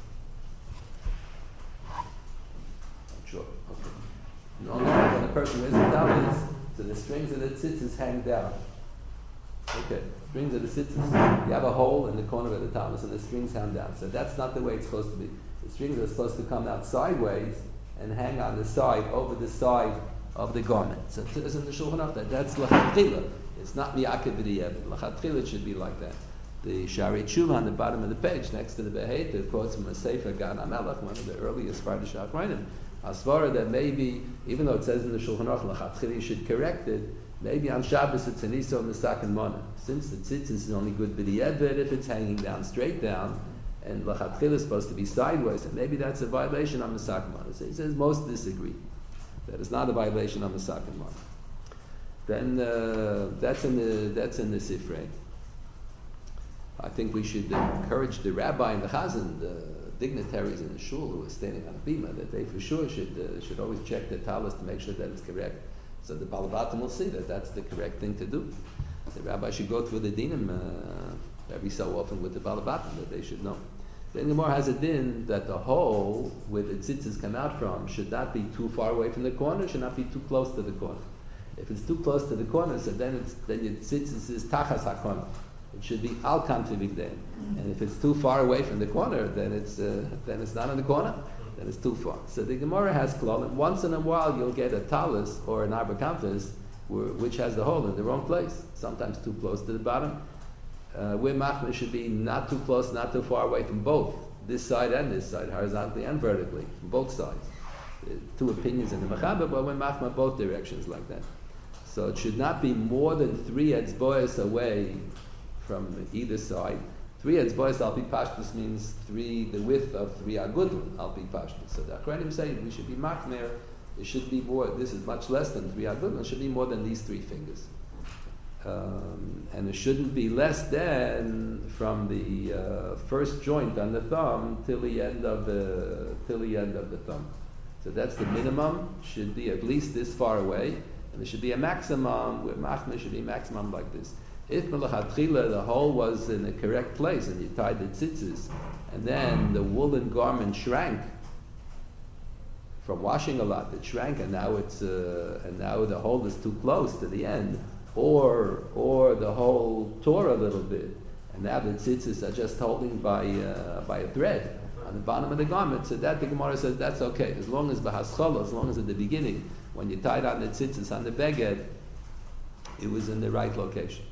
I'm sure. Okay. Normally, when a person wears a talis, so the strings of the tzitzis hang down. Okay, strings of the tzitzis. You have a hole in the corner of the talis, and the strings hang down. So that's not the way it's supposed to be. The strings are supposed to come out sideways and hang on the side, over the side of the garment. So it says in the Shulchan Aruch that that's l'chatchila. It's not mi'akev v'di'evet. L'chatchila it should be like that. The Shari Tshuva on the bottom of the page, next to the Beheta, quotes from a Sefer Gan HaMelech, one of the earliest Fardish Achronim, Asvara, that maybe, even though it says in the Shulchan Aruch l'chatchila you should correct it, maybe on Shabbos it's an iso misak and mana. Since the tzitzis is only good b'di'evet if it's hanging down straight down, and l'chatchila is supposed to be sideways, and maybe that's a violation on misak and mana. So he says most disagree that it's not a violation on misak and mana. Then uh, that's in the that's in the Sifrei. I think we should encourage the rabbi and the chazan, the dignitaries in the shul who are standing on the bima, that they for sure should uh, should always check their talis to make sure that it's correct. So the Balabatim will see that that's the correct thing to do. The rabbi should go through the dinim uh, every so often with the Balabatim, that they should know. Then the Gemara has a din that the hole where the tzitzis come out from should not be too far away from the corner, should not be too close to the corner. If it's too close to the corner, so then it's then your tzitzis is tachas hakona. It should be al kantivigden. And if it's too far away from the corner, then it's uh, then it's not in the corner. Then it's too far. So the Gemara has klal, and once in a while you'll get a talus or an arba kanfis which has the hole in the wrong place. Sometimes too close to the bottom. Uh, where machmir should be not too close, not too far away from both this side and this side, horizontally and vertically, from both sides. Uh, two opinions in the mechaber, but when machmir both directions like that. So it should not be more than three etzbois away from either side. Three etzbois al pi pashtus means three, the width of three agudlim al pi pashtus. So the Achronim say we should be machmir. It should be more. This is much less than three agudlim. It should be more than these three fingers. Um, and it shouldn't be less than from the uh, first joint on the thumb till the end of the till the end of the thumb. So that's the minimum. Should be at least this far away, and there should be a maximum. Where machmir should be maximum like this. If melachatchila the hole was in the correct place and you tied the tzitzis, and then the woolen garment shrank from washing a lot, it shrank, and now it's uh, and now the hole is too close to the end. Or or the hole tore a little bit, and now the tzitzis are just holding by uh, by a thread on the bottom of the garment. So that the Gemara says that's okay, as long as b'haschala, as long as at the beginning when you tied on the tzitzis on the beged, it was in the right location.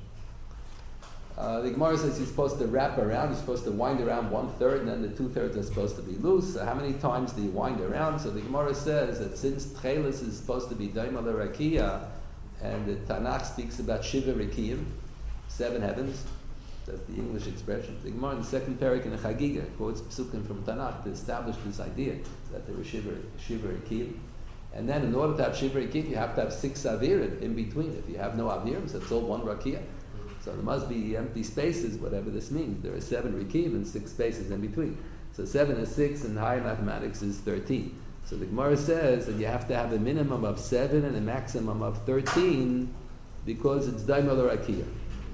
Uh, the Gemara says you're supposed to wrap around, you're supposed to wind around one third, and then the two thirds are supposed to be loose. So how many times do you wind around? So the Gemara says that since tchelis is supposed to be daima l'rakia, and the Tanakh speaks about Shiva Rikiyim, seven heavens. That's the English expression. The Gemara in the second parak in the Chagiga quotes Psukim from Tanakh to establish this idea that there were Shiva, Shiva Rikiyim. And then in order to have Shiva Rikiyim, you have to have six Avirim in between. If you have no Avirim, so it's all one Rakia. So there must be empty spaces, whatever this means. There are seven Rikiyim and six spaces in between. So seven is six, and higher mathematics is thirteen. So the Gemara says that you have to have a minimum of seven and a maximum of thirteen because it's daimel rakia.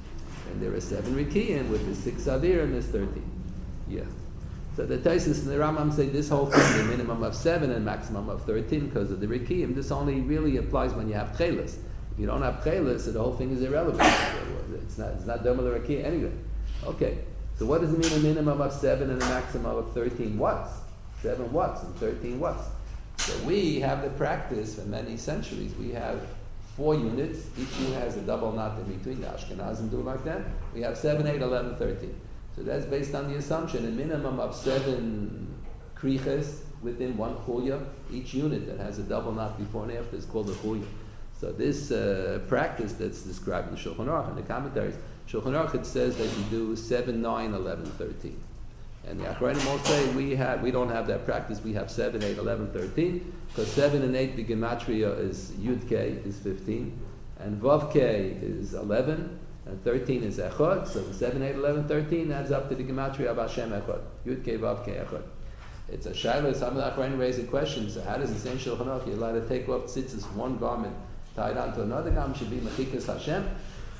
And there are seven rikiyim with the six avir and there's thirteen. Yeah. So the Taisus and the Rambam say this whole thing, the minimum of seven and maximum of thirteen because of the rikiyim, this only really applies when you have chelas. If you don't have chelas, so the whole thing is irrelevant. It's not, it's not daimel rakia anyway. Okay. So what does it mean a minimum of seven and a maximum of thirteen watts? Seven watts and thirteen watts. So we have the practice for many centuries. We have four units. Each unit has a double knot in between. The Ashkenazim do like that. We have seven, eight, eleven, thirteen. So that's based on the assumption a minimum of seven kriches within one chulya. Each unit that has a double knot before and after is called a chulya. So this uh, practice that's described in the Shulchan Aruch and the commentaries, Shulchan Aruch it says that you do seven, nine, eleven, thirteen. And the Achronim all say we have we don't have that practice. We have seven, eight, eleven, thirteen, because seven and eight the gematria is Yud K is fifteen, and Vav K is eleven, and thirteen is Echad. So the seven, eight, eleven, thirteen adds up to the gematria of Hashem Echad. Yud K, Vav K, Echad. It's a shayla. Some of the Achronim raise a question. So how does it say in Shulchan Aruch you're allowed to take off tzitzis from one garment tied onto another garment should be mechikas Hashem?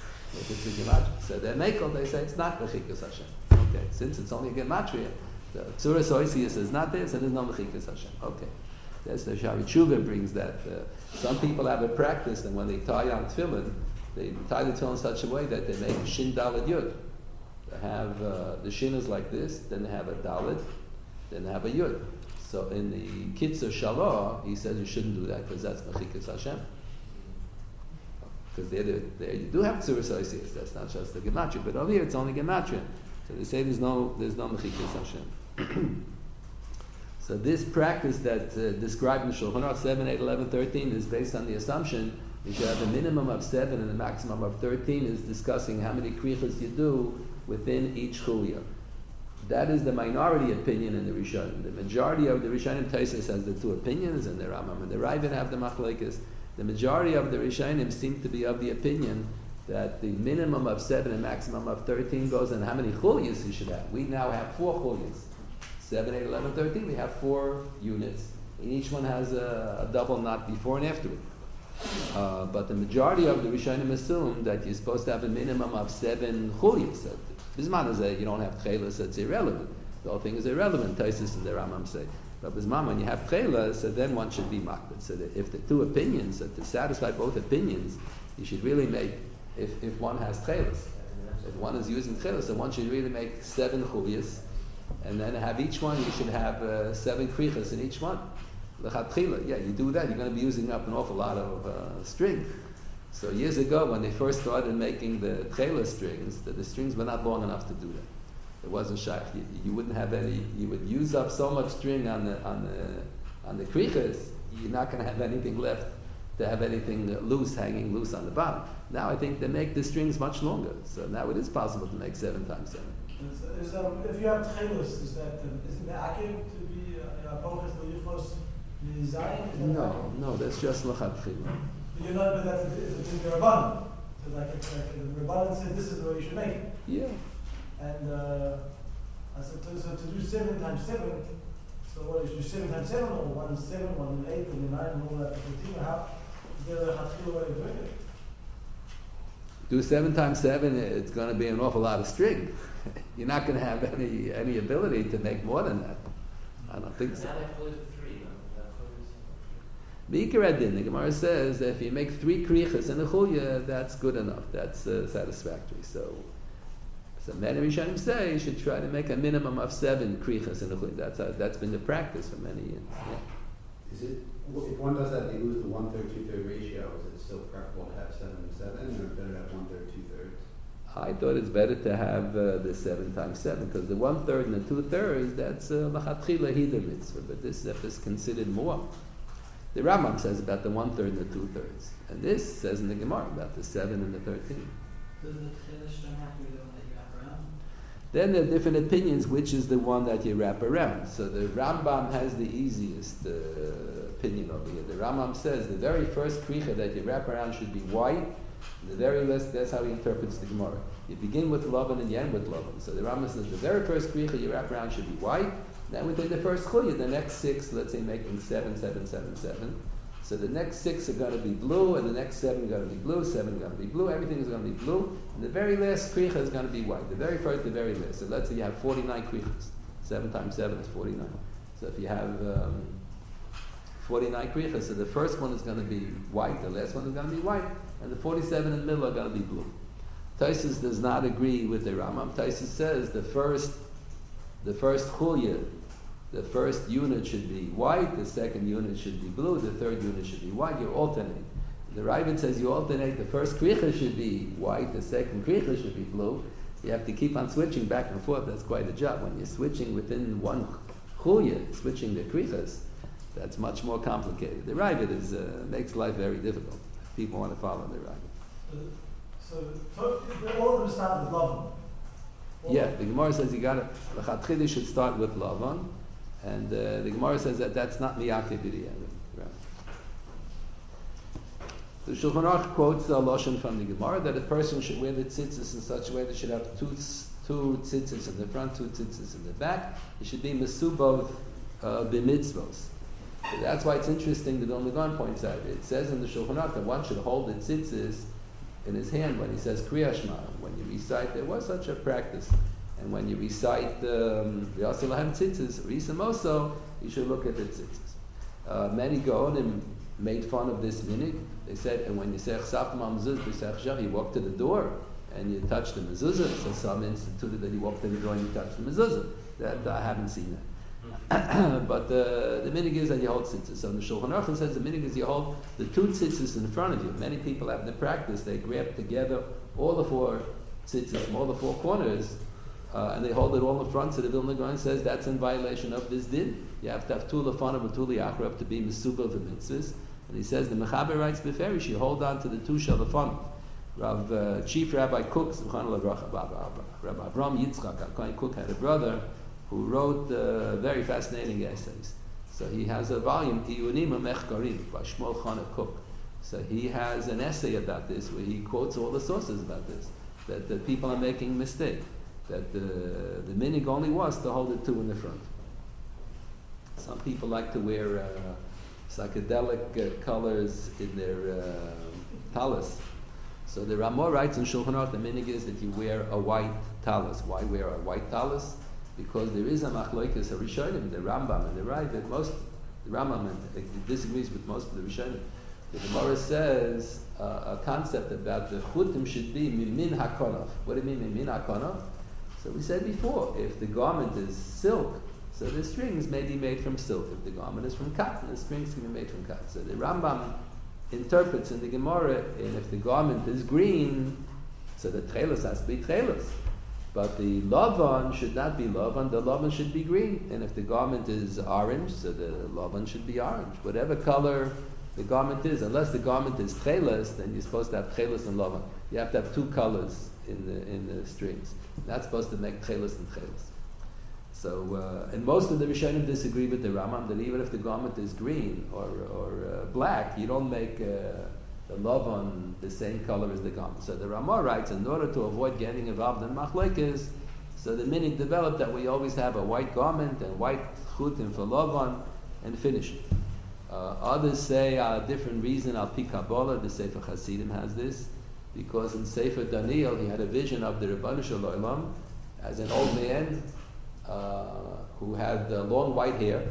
If it's a gematria, so they're mekel. They say it's not mechikas Hashem. Okay, since it's only a gematria, the Tzuras Oisius is not there, so there's no mechikas Hashem. Okay, that's the Shari Tshuva brings that. Uh, some people have a practice, and when they tie on tefillin, they tie the tefillin in such a way that they make shin daled yud. They have uh, the shin is like this, then they have a daled, then they have a yud. So in the Kitzur Shalah, he says you shouldn't do that because that's mechikas Hashem. Because there, there you do have Tzuras Oisius. That's not just the gematria, but over here it's only gematria. So they say there's no there's no mechikas Hashem. So this practice that uh, described in Shulchan Aruch seven, eight, eleven, thirteen is based on the assumption you should have a minimum of seven and a maximum of thirteen is discussing how many krichas you do within each chulya. That is the minority opinion in the Rishonim. The majority of the Rishonim Taisus has the two opinions, and the Rambam and the Ravid have the machlekes. The majority of the Rishonim seem to be of the opinion that the minimum of seven and maximum of thirteen goes on how many chulias you should have. We now have four chulias. seven, eight, eleven, thirteen, we have four units. And each one has a, a double knot before and after it. Uh, but the majority of the Rishonim assume that you're supposed to have a minimum of seven chulias. Bisman is that you don't have tchelas, so it's irrelevant. The whole thing is irrelevant, Taisus and the Rambam say. But Bisman, when you have tchelas, so then one should be makbid. So that if the two opinions, that to satisfy both opinions, you should really make, if, if one has tchelas, if one is using tchelas, so one should really make seven chulias, and then have each one, you should have uh, seven krichas in each one. L'chatchila, yeah, you do that, you're going to be using up an awful lot of uh, string. So years ago, when they first started making the tchela strings, the, the strings were not long enough to do that. It wasn't shaykh. You, you wouldn't have any. You would use up so much string on the on the on the krichas. You're not going to have anything left to have anything loose, hanging loose on the bottom. Now I think they make the strings much longer. So now it is possible to make seven times seven. Is, is, um, if you have tchelos, is that um, isn't that accurate to be apochas leyichos design? No, no, that's just l'chatchila. You know, but that's it's in the Rabbanan. So like, if, like the Rabbanan said, this is the way you should make it. Yeah. And uh, I said, to, so to do seven times seven, so what is you do seven times seven, or one is seven, one is eight, and then nine, and all that. fourteen, how is there a hatchil way of doing it? Do seven times seven, it's going to be an awful lot of string. You're not going to have any any ability to make more than that. I don't think so. Now they close with three, no? B'ikar the Gemara says that if you make three krichas in a chulya, that's good enough. That's uh, satisfactory. So, so many Rishonim say you should try to make a minimum of seven krichas in a chulya. That's uh, that's been the practice for many years. Yeah. Is it, if one does that, they lose the one third, two third ratio. Is it still preferable to have seven and seven, or better to have one third, two thirds? I thought it's better to have uh, the seven times seven, because the one third and the two thirds, that's lachatchila hida mitzvah, but this is considered more. The Rambam says about the one third and the two thirds, and this says in the Gemara about the seven and the thirteen. Does the tchila string have to be the one that you wrap around? Then there are different opinions which is the one that you wrap around. So the Rambam has the easiest uh, opinion over here. The Rambam says the very first kricha that you wrap around should be white. The very last, that's how he interprets the Gemara. You begin with Lavan and you end with Lavan. So the Rambam says the very first kricha you wrap around should be white. Then within the first chulya, the next six, let's say making seven, seven, seven, seven. So the next six are going to be blue, and the next seven are going to be blue, seven are going to be blue, everything is going to be blue, and the very last kricha is going to be white. The very first, the very last. So let's say you have forty-nine krichas. seven times seven is forty-nine. So if you have um, forty-nine krichas, so the first one is going to be white, the last one is going to be white, and the forty-seven in the middle are going to be blue. Taisus does not agree with the Rambam. Taisus says the first, the first chulya, the first unit should be white, the second unit should be blue, the third unit should be white. You alternate. The Ravid says you alternate. The first kricha should be white, the second kricha should be blue. You have to keep on switching back and forth. That's quite a job. When you're switching within one chulya, switching the krichas, that's much more complicated. The Ravid is uh, makes life very difficult. People want to follow the Ravid. So, so, so all of them start with Lavan. Yeah, the Gemara says you got to, the Chatchili should start with Lavan, and uh, the Gemara says that that's not miyake b'di'evet. Right. The Shulchan Aruch quotes a lashon from the Gemara that a person should wear the tzitzis in such a way that should have two two tzitzis in the front, two tzitzis in the back. It should be mesubov uh, b'mitzvos. So that's why it's interesting that Vilna Gaon points out. It says in the Shulchan Aruch that one should hold the tzitzis in his hand when he says Kriya Shema. When you recite, there was such a practice. And when you recite the Yaseh Lahem Tzitzis, or Isam also, you should look at the tzitzis. Uh, many Gaonim made fun of this minig. They said, and when you say Chsaf Mamzuz B'Sech you walk to the door and you touch the mezuzah. So some instituted that you walk to the door and you touch the mezuzah. That I haven't seen that. But the, the minig is that you hold tzitzis. So the Shulchan Aruch says the minig is you hold the two tzitzis in front of you. Many people have the practice, they grab together all the four tzitzis from all the four corners, uh, and they hold it all in front. So the Vilna Gaon says that's in violation of this din. You have to have two lefanav and two liachrav to be mesubah of the mitzvahs. And he says the Mechaber writes beferish, you hold on to the two shalafanav. Rav uh, Chief Rabbi Cook, Rabbi Avram Yitzchak, Kohen Cook had a brother who wrote uh, very fascinating essays. So he has a volume, Iyunim Mechkarim, by Shmuel Chana Cook. So he has an essay about this where he quotes all the sources about this, that the people are making a mistake, that the, the minig only was to hold the two in the front. Some people like to wear uh, psychedelic uh, colors in their uh, talis. So the Ramah writes in Shulchan Aruch, the minig is that you wear a white talis. Why wear a white talis? Because there is a machloikes, a Rishonim, the Rambam and the Ravid, most, the Rambam and, disagrees with most of the Rishonim. The Gemara says uh, a concept about the chutim should be min hakonof. What do you mean min hakonof? So we said before, if the garment is silk, so the strings may be made from silk. If the garment is from cotton, the strings can be made from cotton. So the Rambam interprets in the Gemara, and if the garment is green, so the trelos has to be trelos. But the lavan should not be lavan, the lavan should be green. And if the garment is orange, so the lavan should be orange. Whatever color the garment is, unless the garment is trelos, then you're supposed to have trelos and lavan. You have to have two colors in the in the strings. That's supposed to make trelos and trelos. So, uh, and most of the Rishonim disagree with the Rambam that even if the garment is green or or uh, black, you don't make uh, the lavan the same color as the garment. So the Ramah writes, in order to avoid getting involved in machlokes, so the minig developed that we always have a white garment and white chutim for lavan and finish it. Uh, others say a different reason. Al pi Kabbalah, the Sefer Hasidim has this, because in Sefer Daniel he had a vision of the Ribbon Shel Olam as an old man uh, who had uh, long white hair,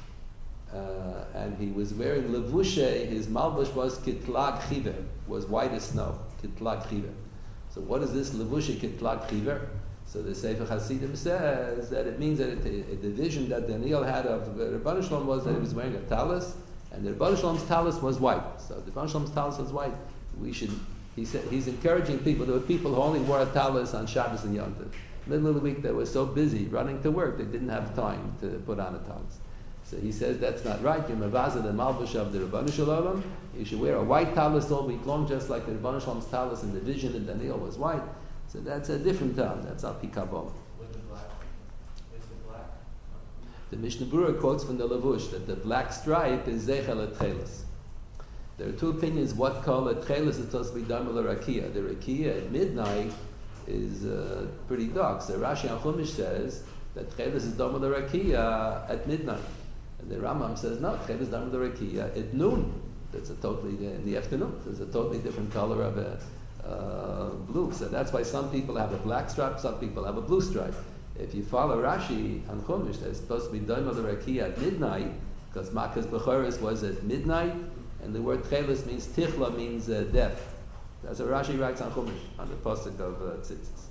uh, and he was wearing levushe. His malbush was kitlag chiver, was white as snow. Kitlag chiver. So what is this levushe kitlag chiver? So the Sefer Hasidim says that it means that it, it, the vision that Daniel had of the Ribbon Shel Olam was that he was wearing a talis, and the Ribbon Shel Olam's talis was white. So the Ribbon Shel Olam's talis was white. We should. He said he's encouraging people. There were people who only wore a talis on Shabbos and Yom Tov. Middle of the week they were so busy running to work they didn't have time to put on a talis. So he says that's not right. You're mevazah the malbush of the Ribbon Shel Olam. You should wear a white talis all week long, just like the Ribbon Shel Olam's talis in the vision in Daniel was white. So that's a different term. That's al pi Kabbalah. With the black, is the black? The Mishnah Berurah quotes from the Lavush that the black stripe is zeichel etchelis. There are two opinions what color etchelis is supposed to be done with the rakia. The rakia at midnight is uh, pretty dark. So Rashi and Chumash says that etchelis is done with the rakia at midnight, and the Rambam says no, etchelis is done with the rakia at noon. That's a totally in the afternoon. There's a totally different color of a. Uh, blue. So that's why some people have a black stripe, some people have a blue stripe. If you follow Rashi and Chumash, they're supposed to be done with the rakia at midnight, because Makkah's Bechoros was at midnight, and the word Chelis means Tichla, means uh, death. That's what Rashi writes on Chumash, on the pasuk of uh, Tzitzis.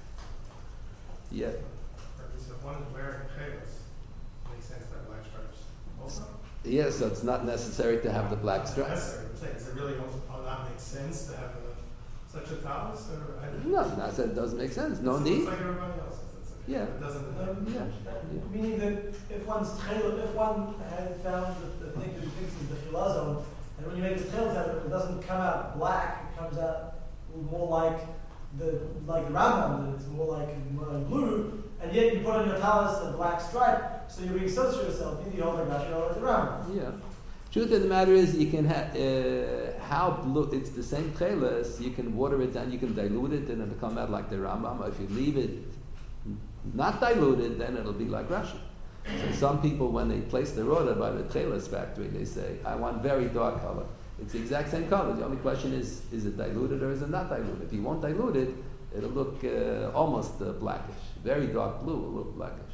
Yeah. So if one is wearing chelis, makes sense to have black stripes also? Yes, so it's not necessary to have the black stripe. Necessary, I'm saying, does it really also not make sense to have a such a talis, or I don't No, not that it doesn't make sense. No it's need. like everybody else. It's like, Yeah. It doesn't. Um, Yeah. Meaning that if one's trail, if one had found the, the thing that he thinks is the chila zone, and when you make the trails out of it, it doesn't come out black, it comes out more like the like the Rambam, that it's more like more like blue, and yet you put on your talis a black stripe, so you're being censored yourself, either you hold like Rashi or like the Rambam. Yeah. Truth of the matter is, you can have uh, how blue. It's the same chelis. You can water it down. You can dilute it, and it'll come out like the Rambam. Or if you leave it not diluted, then it'll be like Rashi. So some people, when they place their order by the chelis factory, they say, "I want very dark color." It's the exact same color. The only question is, is it diluted or is it not diluted? If you won't dilute it, it'll look uh, almost uh, blackish. Very dark blue will look blackish.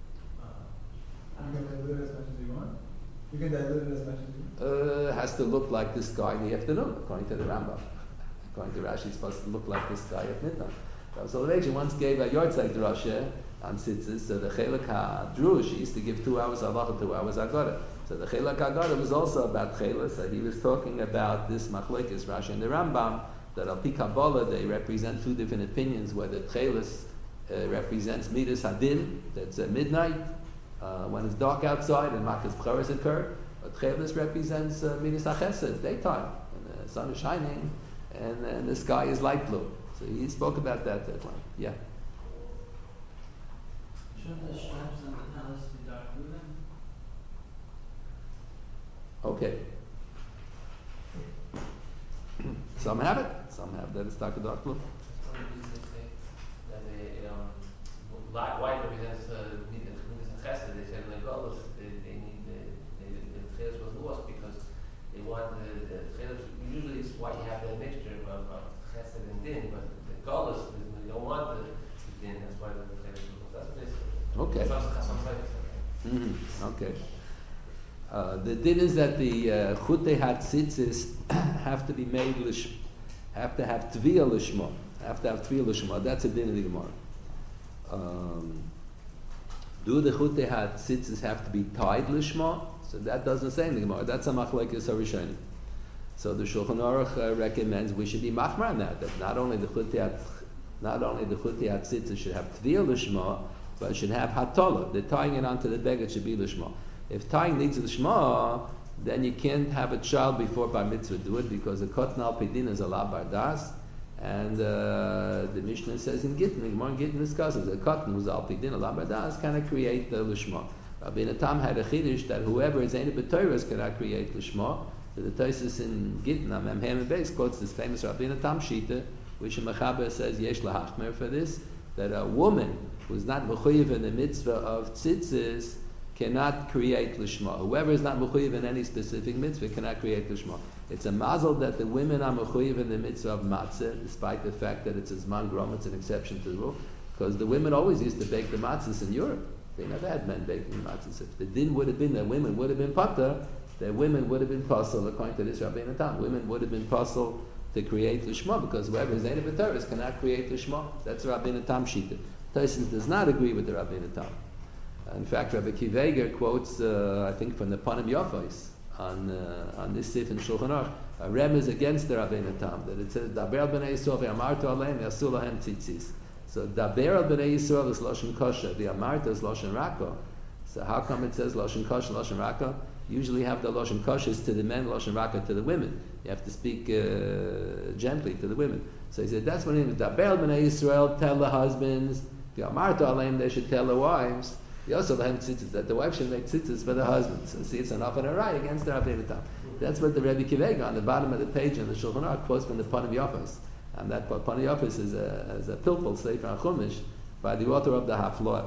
You can dilute it as much as you want. You can dilute it as much as you want. Uh, has to look like this sky in the afternoon, according to the Rambam. According to Rashi, it's supposed to look like this sky at midnight. Rav Soloveitchik once gave a yortzeit drasha on tzitzis, so the Chelek HaDrush used to give two hours halacha, two hours agada. So the Chelek HaGada was also about chelis, so he was talking about this machlokes Rashi and the Rambam, that al pi Kabbalah they represent two different opinions, whether chelis uh, represents midas hadin, that's at midnight, uh, when it's dark outside and Makkah's Bechoros occur, but chelis represents uh, midas hachesed, daytime, and the sun is shining, and, and the sky is light blue. So he spoke about that that one. Yeah. Shouldn't the stripes on the talis be dark blue then? Okay. Some have it, some have that it's taka dark blue. Some reasons they say that they, um, li- white represents, uh, need the Chnudas and Chesed. They said in the Golos, they, they need, the, they, the Tcheles was lost because they want the, the Tcheles, usually it's why you have that mixture of, of Chesed and Din, but the Golos, you don't want the, the Din, that's why the Tcheles was lost. That's what they say. Okay. Some, some sites, okay. Mm-hmm. Okay. Uh, the din is that the uh, chutei hatzitzis have to be made lish, have to have tviyah lishma, have to have tviyah lishma. That's a din in the Gemara. Um, do the chutei hatzitzis have to be tied lishma? So that doesn't say in the Gemara. That's a machlekes harishoni. So the Shulchan Aruch uh, recommends we should be machmar on that. That not only the chutei not only the chutei hatzitzis should have tviyah lishma, but it should have hatola. The tying it onto the beged should be lishma. If tying needs a lishma, then you can't have a child before bar mitzvah do it because the katan al pidin is a la bar das, and uh, the Mishnah says in Gittin, the Gemara in Gittin discusses a katan who's al pidin a la bar das cannot create the lishma. Rabbeinu Tam had a chiddush that whoever is any b'toras cannot create lishma. So the Tosfos in Gittin, Amem Hem Beis quotes this famous Rabbeinu Tam shita, which a mechaber says yesh lahachmer for this, that a woman who's not mechuyev in the mitzvah of tzitzis cannot create lishma. Whoever is not mechuyev in any specific mitzvah cannot create lishma. It's a mazel that the women are mechuyev in the mitzvah of matzah, despite the fact that it's a zman grom, it's an exception to the rule, because the women always used to bake the matzahs in Europe. They never had men baking the matzahs. If the din would have been that women would have been pater, then women would have been pasul, according to this Rabbeinu Tam. Women would have been pasul to create lishma, because whoever is native b'teres cannot create lishma. That's Rabbeinu Tam shita. Tosfos does not agree with the Rabbeinu Tam. In fact, Rabbi Kiveger quotes, uh, I think, from the Panim Yafos on uh, on this sif in Shulchan Aruch, a remez against the Rabbeinu Tam, that it says Daber al bnei Yisrael ve'amartu aleim yasu lahem tzitzis. So Daber al bnei Yisrael is lashon kosher, ve'amartu is lashon raka. So how come it says lashon kosher, lashon raka? Usually have the lashon kosher to the men, lashon raka to the women. You have to speak uh, gently to the women. So he said that's when he was Daber al bnei Yisrael, tell the husbands, ve'amartu aleim, they should tell the wives. You also have tzitzis, that the wife should make tzitzis for the husband. So see, it's an off and a right against the Rabbeinu Tam. That's what the Rebbe Kivega on the bottom of the page in the Shulchan Aruch quotes from the Panim Yafos. And that Panim Yafos is a, is a pilpul sefer on Chumash by the author of the Hafloah.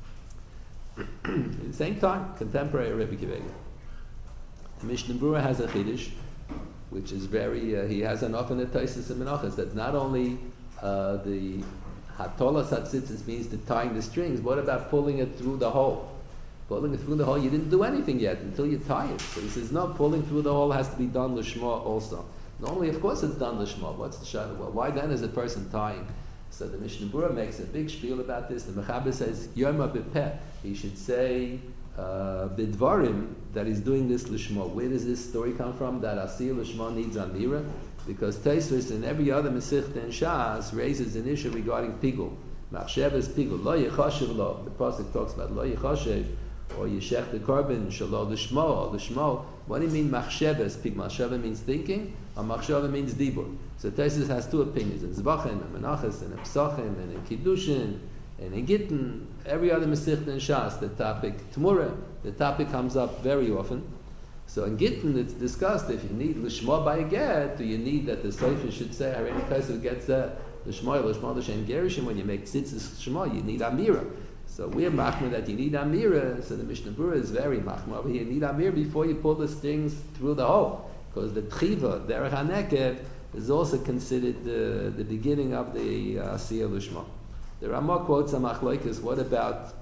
At the same time, contemporary Rebbe Kivega. Mishnah Berurah has a chiddush, which is very, uh, he has an often a Tosfos and Menachos, that not only uh, the Hatolas hatzitzis means the tying the strings. What about pulling it through the hole? Pulling it through the hole, you didn't do anything yet until you tie it. So he says, no, pulling through the hole has to be done l'shma also. Normally, of course, it's done l'shma. What's the shadow? Well, why then is a person tying? So the Mishnah Berurah makes a big spiel about this. The Mechaber says, Yoma b'peh. He should say, uh, bidvarim, that he's doing this l'shma. Where does this story come from? That asir l'shma needs amira? Because Tosfos and every other Masechta in Shas raises an issue regarding pigul. Machshev is pigul. Lo yechashev lo. The pasuk talks about lo yechashev or yeshech the korban shalo l'shmo or l'shmo. What do you mean machshev is pigul? Machshev means thinking, or machshev means dibur. So Tosfos has two opinions: in Zvachim and Menachos and in Pesachim and in Kiddushin and in Gittin. Every other Masechta in Shas, the topic Tmura, the topic comes up very often. So in Gittin, it's discussed if you need l'shma by a get, do you need that the Sefer should say, Hareni Kaiser gets that l'shma, l'shma, l'shem gerishim, when you make tzitzis shma, you need amira. So we're machmir that you need amira, so the Mishnah Berurah is very machmir over here. You need amira before you pull the strings through the hole, because the tchiva, derech hanekev, is also considered the, the beginning of the asiyah uh, l'shma. The Ramah quotes a machlokes, what about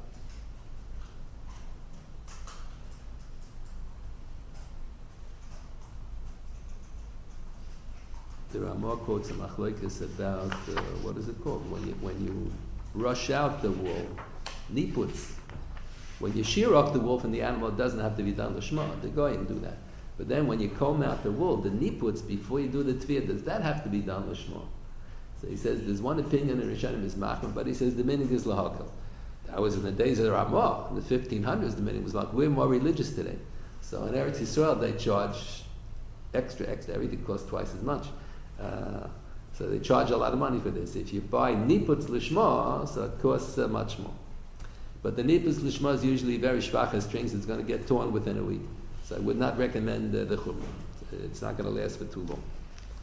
The Ramah quotes a machlokes about uh, what is it called when you when you rush out the wool, niputz. When you shear off the wool from the animal, it doesn't have to be done l'shma. The goyim do that. But then when you comb out the wool, the niputz before you do the tviyah, does that have to be done l'shma? So he says there's one opinion in Rishonim is machmir, but he says the meaning is lahakel. That was in the days of the Ramah, in the fifteen hundreds. The meaning was like we're more religious today. So in Eretz Yisrael they charge extra, extra. Everything costs twice as much. Uh, so they charge a lot of money for this. If you buy niputz lishma, so it costs uh, much more. But the niputz lishma is usually very shvacha strings. It's going to get torn within a week. So I would not recommend uh, the chumrah. It's not going to last for too long.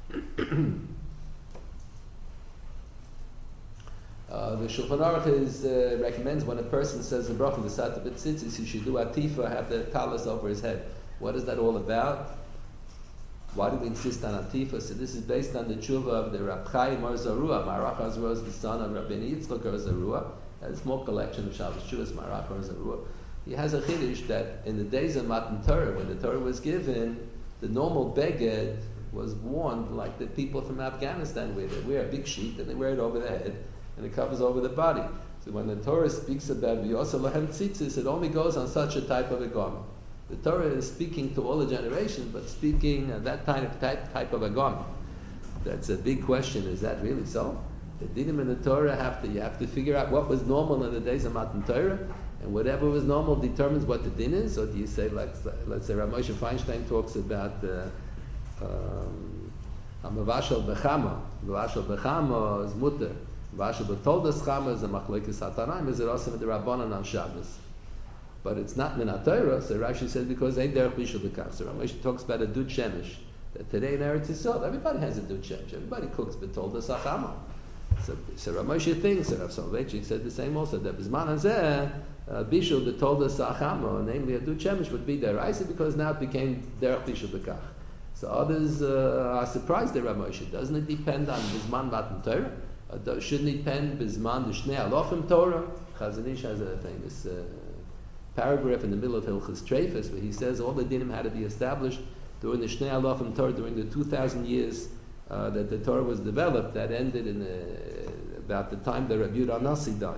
Uh, the Shulchan Aruch is, uh, recommends when a person says the bracha v'sata b'tzitzis, he should do atifa, have the talis over his head. What is that all about? Why do we insist on atifa? So this is based on the tshuva of the Rab Chaim Or Zarua. Marach Hazarua is the son of Rabbeinu Yitzchak Or Zarua. A small collection of Shabbos Shuvas, Marach Or Zarua. He has a chiddush that in the days of Matan Torah, when the Torah was given, the normal beged was worn like the people from Afghanistan wear. They wear a big sheet and they wear it over their head and it covers over the body. So when the Torah speaks about v'yosa lahem tzitzis, it only goes on such a type of a garment. The Torah is speaking to all the generations, but speaking of that kind of type, type of a garment. That's a big question. Is that really so? The dinim in the Torah have to, you have to figure out what was normal in the days of Matan Torah, and whatever was normal determines what the din is. Or do you say, like, let's say, Rav Moshe Feinstein talks about uh, um, Mavashal Bechama. Mavashal Bechama is mutter. Mavashal B'toldas Chama is a machlokes hatanaim. Is it also with the Rabbanan on Shabbos? But it's not min HaTorah, so Rashi says because ain't derech bishul b'kach. So Rav Moshe talks about a dud shemesh. That today in Eretz Yisrael, everybody has a dud shemesh. Everybody cooks b'toldas Chama. So, so Rav Moshe thinks, and Rav Soloveitchik said the same also, that Bizman Hazeh, Bishul b'toldas Chama, namely a dud shemesh, would be deraisa because now it became derech bishul b'kach. So others uh, are surprised at Rav Moshe. Doesn't it depend on Bizman Matan Torah? Uh, shouldn't it depend Bizman the Shnei Alofim Torah? Chazon Ish has a famous uh, paragraph in the middle of Hilchos Treifas where he says all the dinim had to be established during the Shnei Alofim Torah, during the two thousand years uh, that the Torah was developed, that ended in the, about the time that Rabbi Yehuda Nasi died.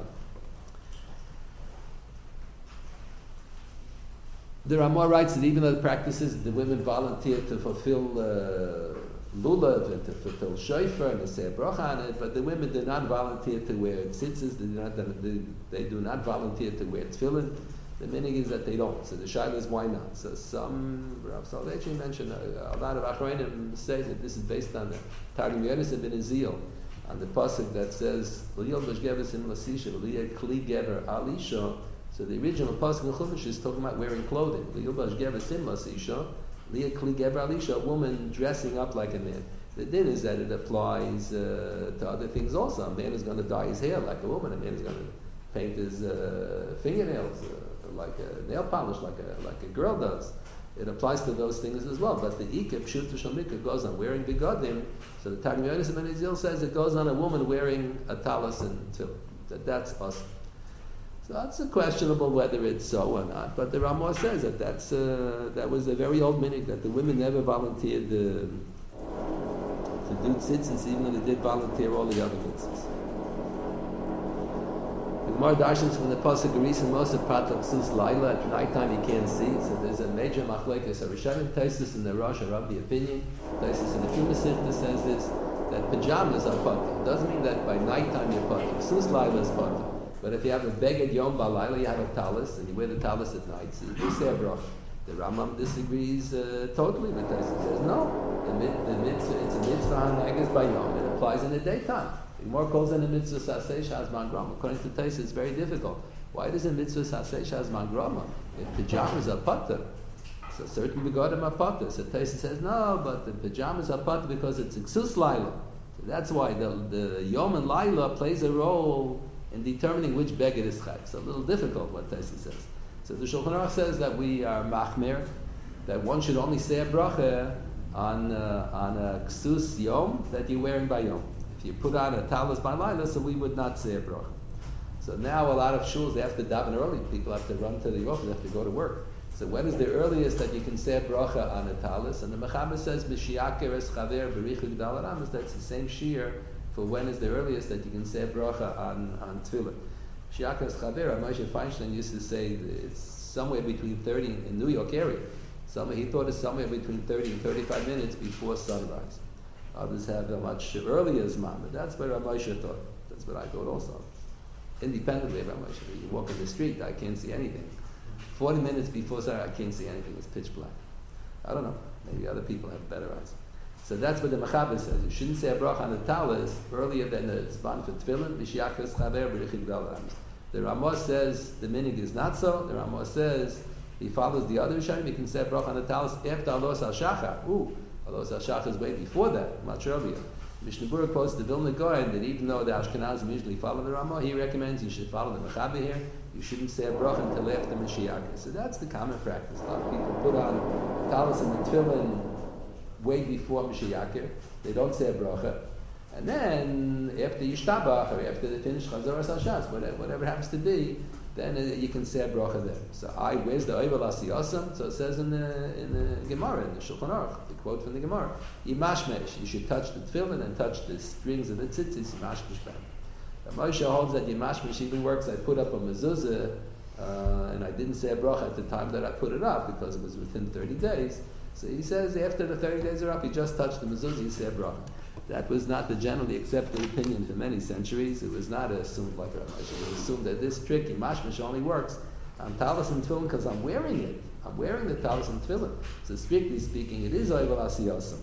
The Ramah writes that even though the practices, the women volunteered to fulfill uh, lulav and to fulfill shofar and to say a bracha on it, but the women did not volunteer to wear tzitzis, they do not, they, they do not volunteer to wear tefillin. The meaning is that they don't. So the shaila is why not? So some, Rav Soloveitchik mentioned, a, a lot of Achronim say that this is based on the Targum Yonis ben Ezil, on the pasuk that says, L'yol b'shgeves im l'sisha, l'yeh kli gever alisha. So the original pasuk in Chumash is talking about wearing clothing. L'yol b'shgeves im l'sisha, l'yeh kli gever alisha, a woman dressing up like a man. The din is that it applies uh, to other things also. A man is going to dye his hair like a woman. A man is going to paint his uh, fingernails uh, like a nail polish, like a like a girl does. It applies to those things as well. But the ikeb pshuta shalmika goes on wearing begadim. So the Targum Yonis ben Ezil says it goes on a woman wearing a talis and tefillin. That that's us. So that's a questionable whether it's so or not. But the Ramah says that that's uh, that was a very old minhag that the women never volunteered uh, to do tzitzis, even though they did volunteer all the other mitzvahs. The Gemara darshans from the pasuk Geris and Moshe Patak Sus Laila. At nighttime you can't see, so there's a major machlekes. A Rishonim Taisus in the Rosh are of the opinion. Taisus in the Fuma Sifta says this, that pajamas are patur. Doesn't mean that by nighttime you're patur. Sus Laila is patur. But if you have a beged yom balayla, you have a talis, and you wear the talis at night, so you do say a bracha. The Rambam disagrees uh, totally with Taisus. Says no, the, mid, the mitzvah, it's a mitzvah haneges by yom. It applies in the daytime. The Gemara calls it a mitzvah saseh shazman grama. According to Taisus, it's very difficult. Why does a mitzvah saseh shazman grama? If pajamas are patur, so certainly begadim are patur. So Taisus says no, but the pajamas are patur because it's ksus laila. So that's why the, the yom and laila plays a role in determining which beged is chayv. It's a little difficult what Taisus says. So the Shulchan Aruch says that we are machmir, that one should only say a bracha on uh, on a ksus yom that you're wearing by yom. If you put on a talis by laila, so we would not say a bracha. So now a lot of shuls, they have to daven early. People have to run to the office, they have to go to work. So when is the earliest that you can say a bracha on a talis? And the Mechaber says, B'shiaker es chaver b'richu gdal aramis, that's the same shear for when is the earliest that you can say a bracha on, on tefillah. Shiaker es chaver, Moshe Feinstein used to say it's somewhere between thirty in New York area. Some, he thought it's somewhere between thirty and thirty-five minutes before sunrise. Others have a much earlier Zman, but that's what Rav Moshe thought. That's what I thought also. Independently of Rav Moshe. You walk in the street, I can't see anything. Forty minutes before sunrise, I can't see anything. It's pitch black. I don't know. Maybe other people have better eyes. So that's what the Mechaber says. You shouldn't say a bracha on the talis earlier than the Zman for tefillin. B'shiakas chaver b'richik dal rams. The Ramah says the minig is not so. The Ramah says he follows the other Rishonim. He can say a bracha on the talis after alos al shachar. Ooh. Although Shach is way before that, much earlier. Mishnah Berurah quotes the Vilna Gaon that even though the Ashkenazim usually follow the Ramah, he recommends you should follow the Mechaber here. You shouldn't say a bracha until after Mashiach. So that's the common practice. A lot of people put on talis and tefillin way before Mashiach. They don't say a bracha. And then after Yishtabach or after they finish Chazoras Hashas, whatever, whatever happens to be, then uh, you can say a bracha there. So I, where's the Oivel Asiyasam? So it says in the in the Gemara, in the Shulchan Aruch, the quote from the Gemara, Yimashmesh, you should touch the tefillin and touch the strings of the tzitzis, Yimashmesh bam. Moshe holds that Yimashmesh even works. I put up a mezuzah, uh, and I didn't say a bracha at the time that I put it up because it was within thirty days. So he says after the thirty days are up, you just touch the mezuzah, you say a bracha. That was not the generally accepted opinion for many centuries. It was not assumed like Rav Moshe. It was assumed that this trick, Yimashmesh, only works on talis and tefillin because I'm wearing it. I'm wearing the talis and tefillin. So strictly speaking, it is Oivel Asiyosam.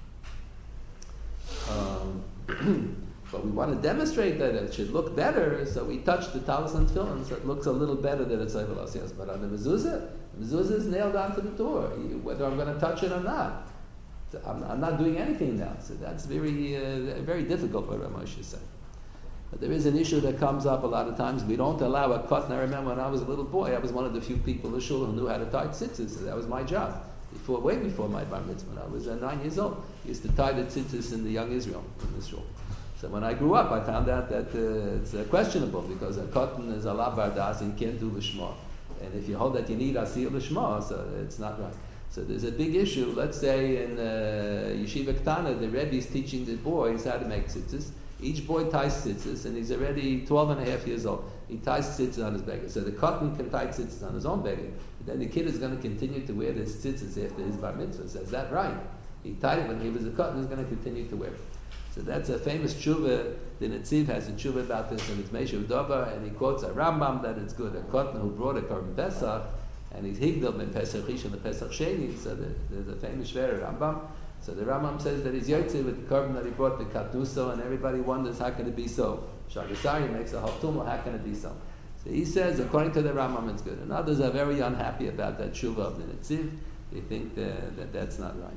Um, But we want to demonstrate that it should look better, so we touch the talis and tefillin, so it looks a little better that it's Oivel Asiyos. But on the mezuzah, the mezuzah is nailed onto the door, whether I'm going to touch it or not. I'm, I'm not doing anything now, so that's very, uh, very difficult. What Rav Moshe said. But there is an issue that comes up a lot of times. We don't allow a cut. And I remember when I was a little boy, I was one of the few people in the shul who knew how to tie tzitzis. So that was my job. Before, way before my bar mitzvah, when I was uh, nine years old, I used to tie the tzitzis in the young Israel in the shul. So when I grew up, I found out that uh, it's uh, questionable because a cotton is a la bardas and you can't do lishma. And if you hold that you need asir lishma, so it's not right. So there's a big issue. Let's say in uh, Yeshiva Ktana, the Rebbe is teaching the boys how to make tzitzis. Each boy ties tzitzis, and he's already twelve and a half years old. He ties tzitzis on his beggar. So the cotton can tie tzitzis on his own beggar. But then the kid is going to continue to wear this tzitzis after his bar mitzvah. So is that right? He tied it when he was a cotton, he's going to continue to wear it. So that's a famous tshuva. The Netziv has a tshuva about this, and it's Meishav Dover, and he quotes a Rambam that it's good. A cotton who brought a korban Pesach, and he's higdal ben Pesach Rishon and Pesach Sheni. So the, there's a famous shver Rambam. So the Rambam says that he's yotze with the korban that he brought the katuso, and everybody wonders how can it be so. Shagasari makes a haltumah, how can it be so? So he says, according to the Rambam, it's good. And others are very unhappy about that tshuva of the Netziv. They think that, that that's not right.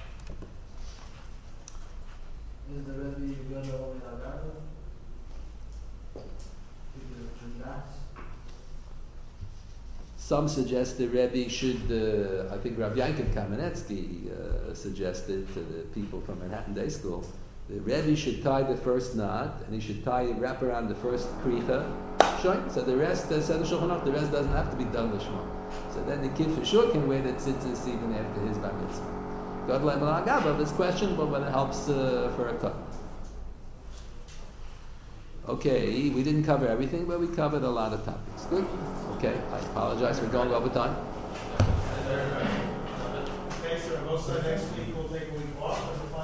Is the Rebbe Yoda only Algarve? Some suggest the Rebbe should, uh, I think Rav Yankiv Kamenetsky uh, suggested to the people from Manhattan Day School, the Rebbe should tie the first knot, and he should tie it, wrap around the first kricha, shoin. So the rest, uh, said the Shulchan Aruch, the rest doesn't have to be done lishma. So then the kid for sure can wear the tzitzis even after his bar mitzvah. God blame Agaba, it's questionable, but it helps uh, for a cut. Okay, we didn't cover everything, but we covered a lot of topics. Good? Okay, I apologize for going over time. Okay, so most of next week we'll take a week off.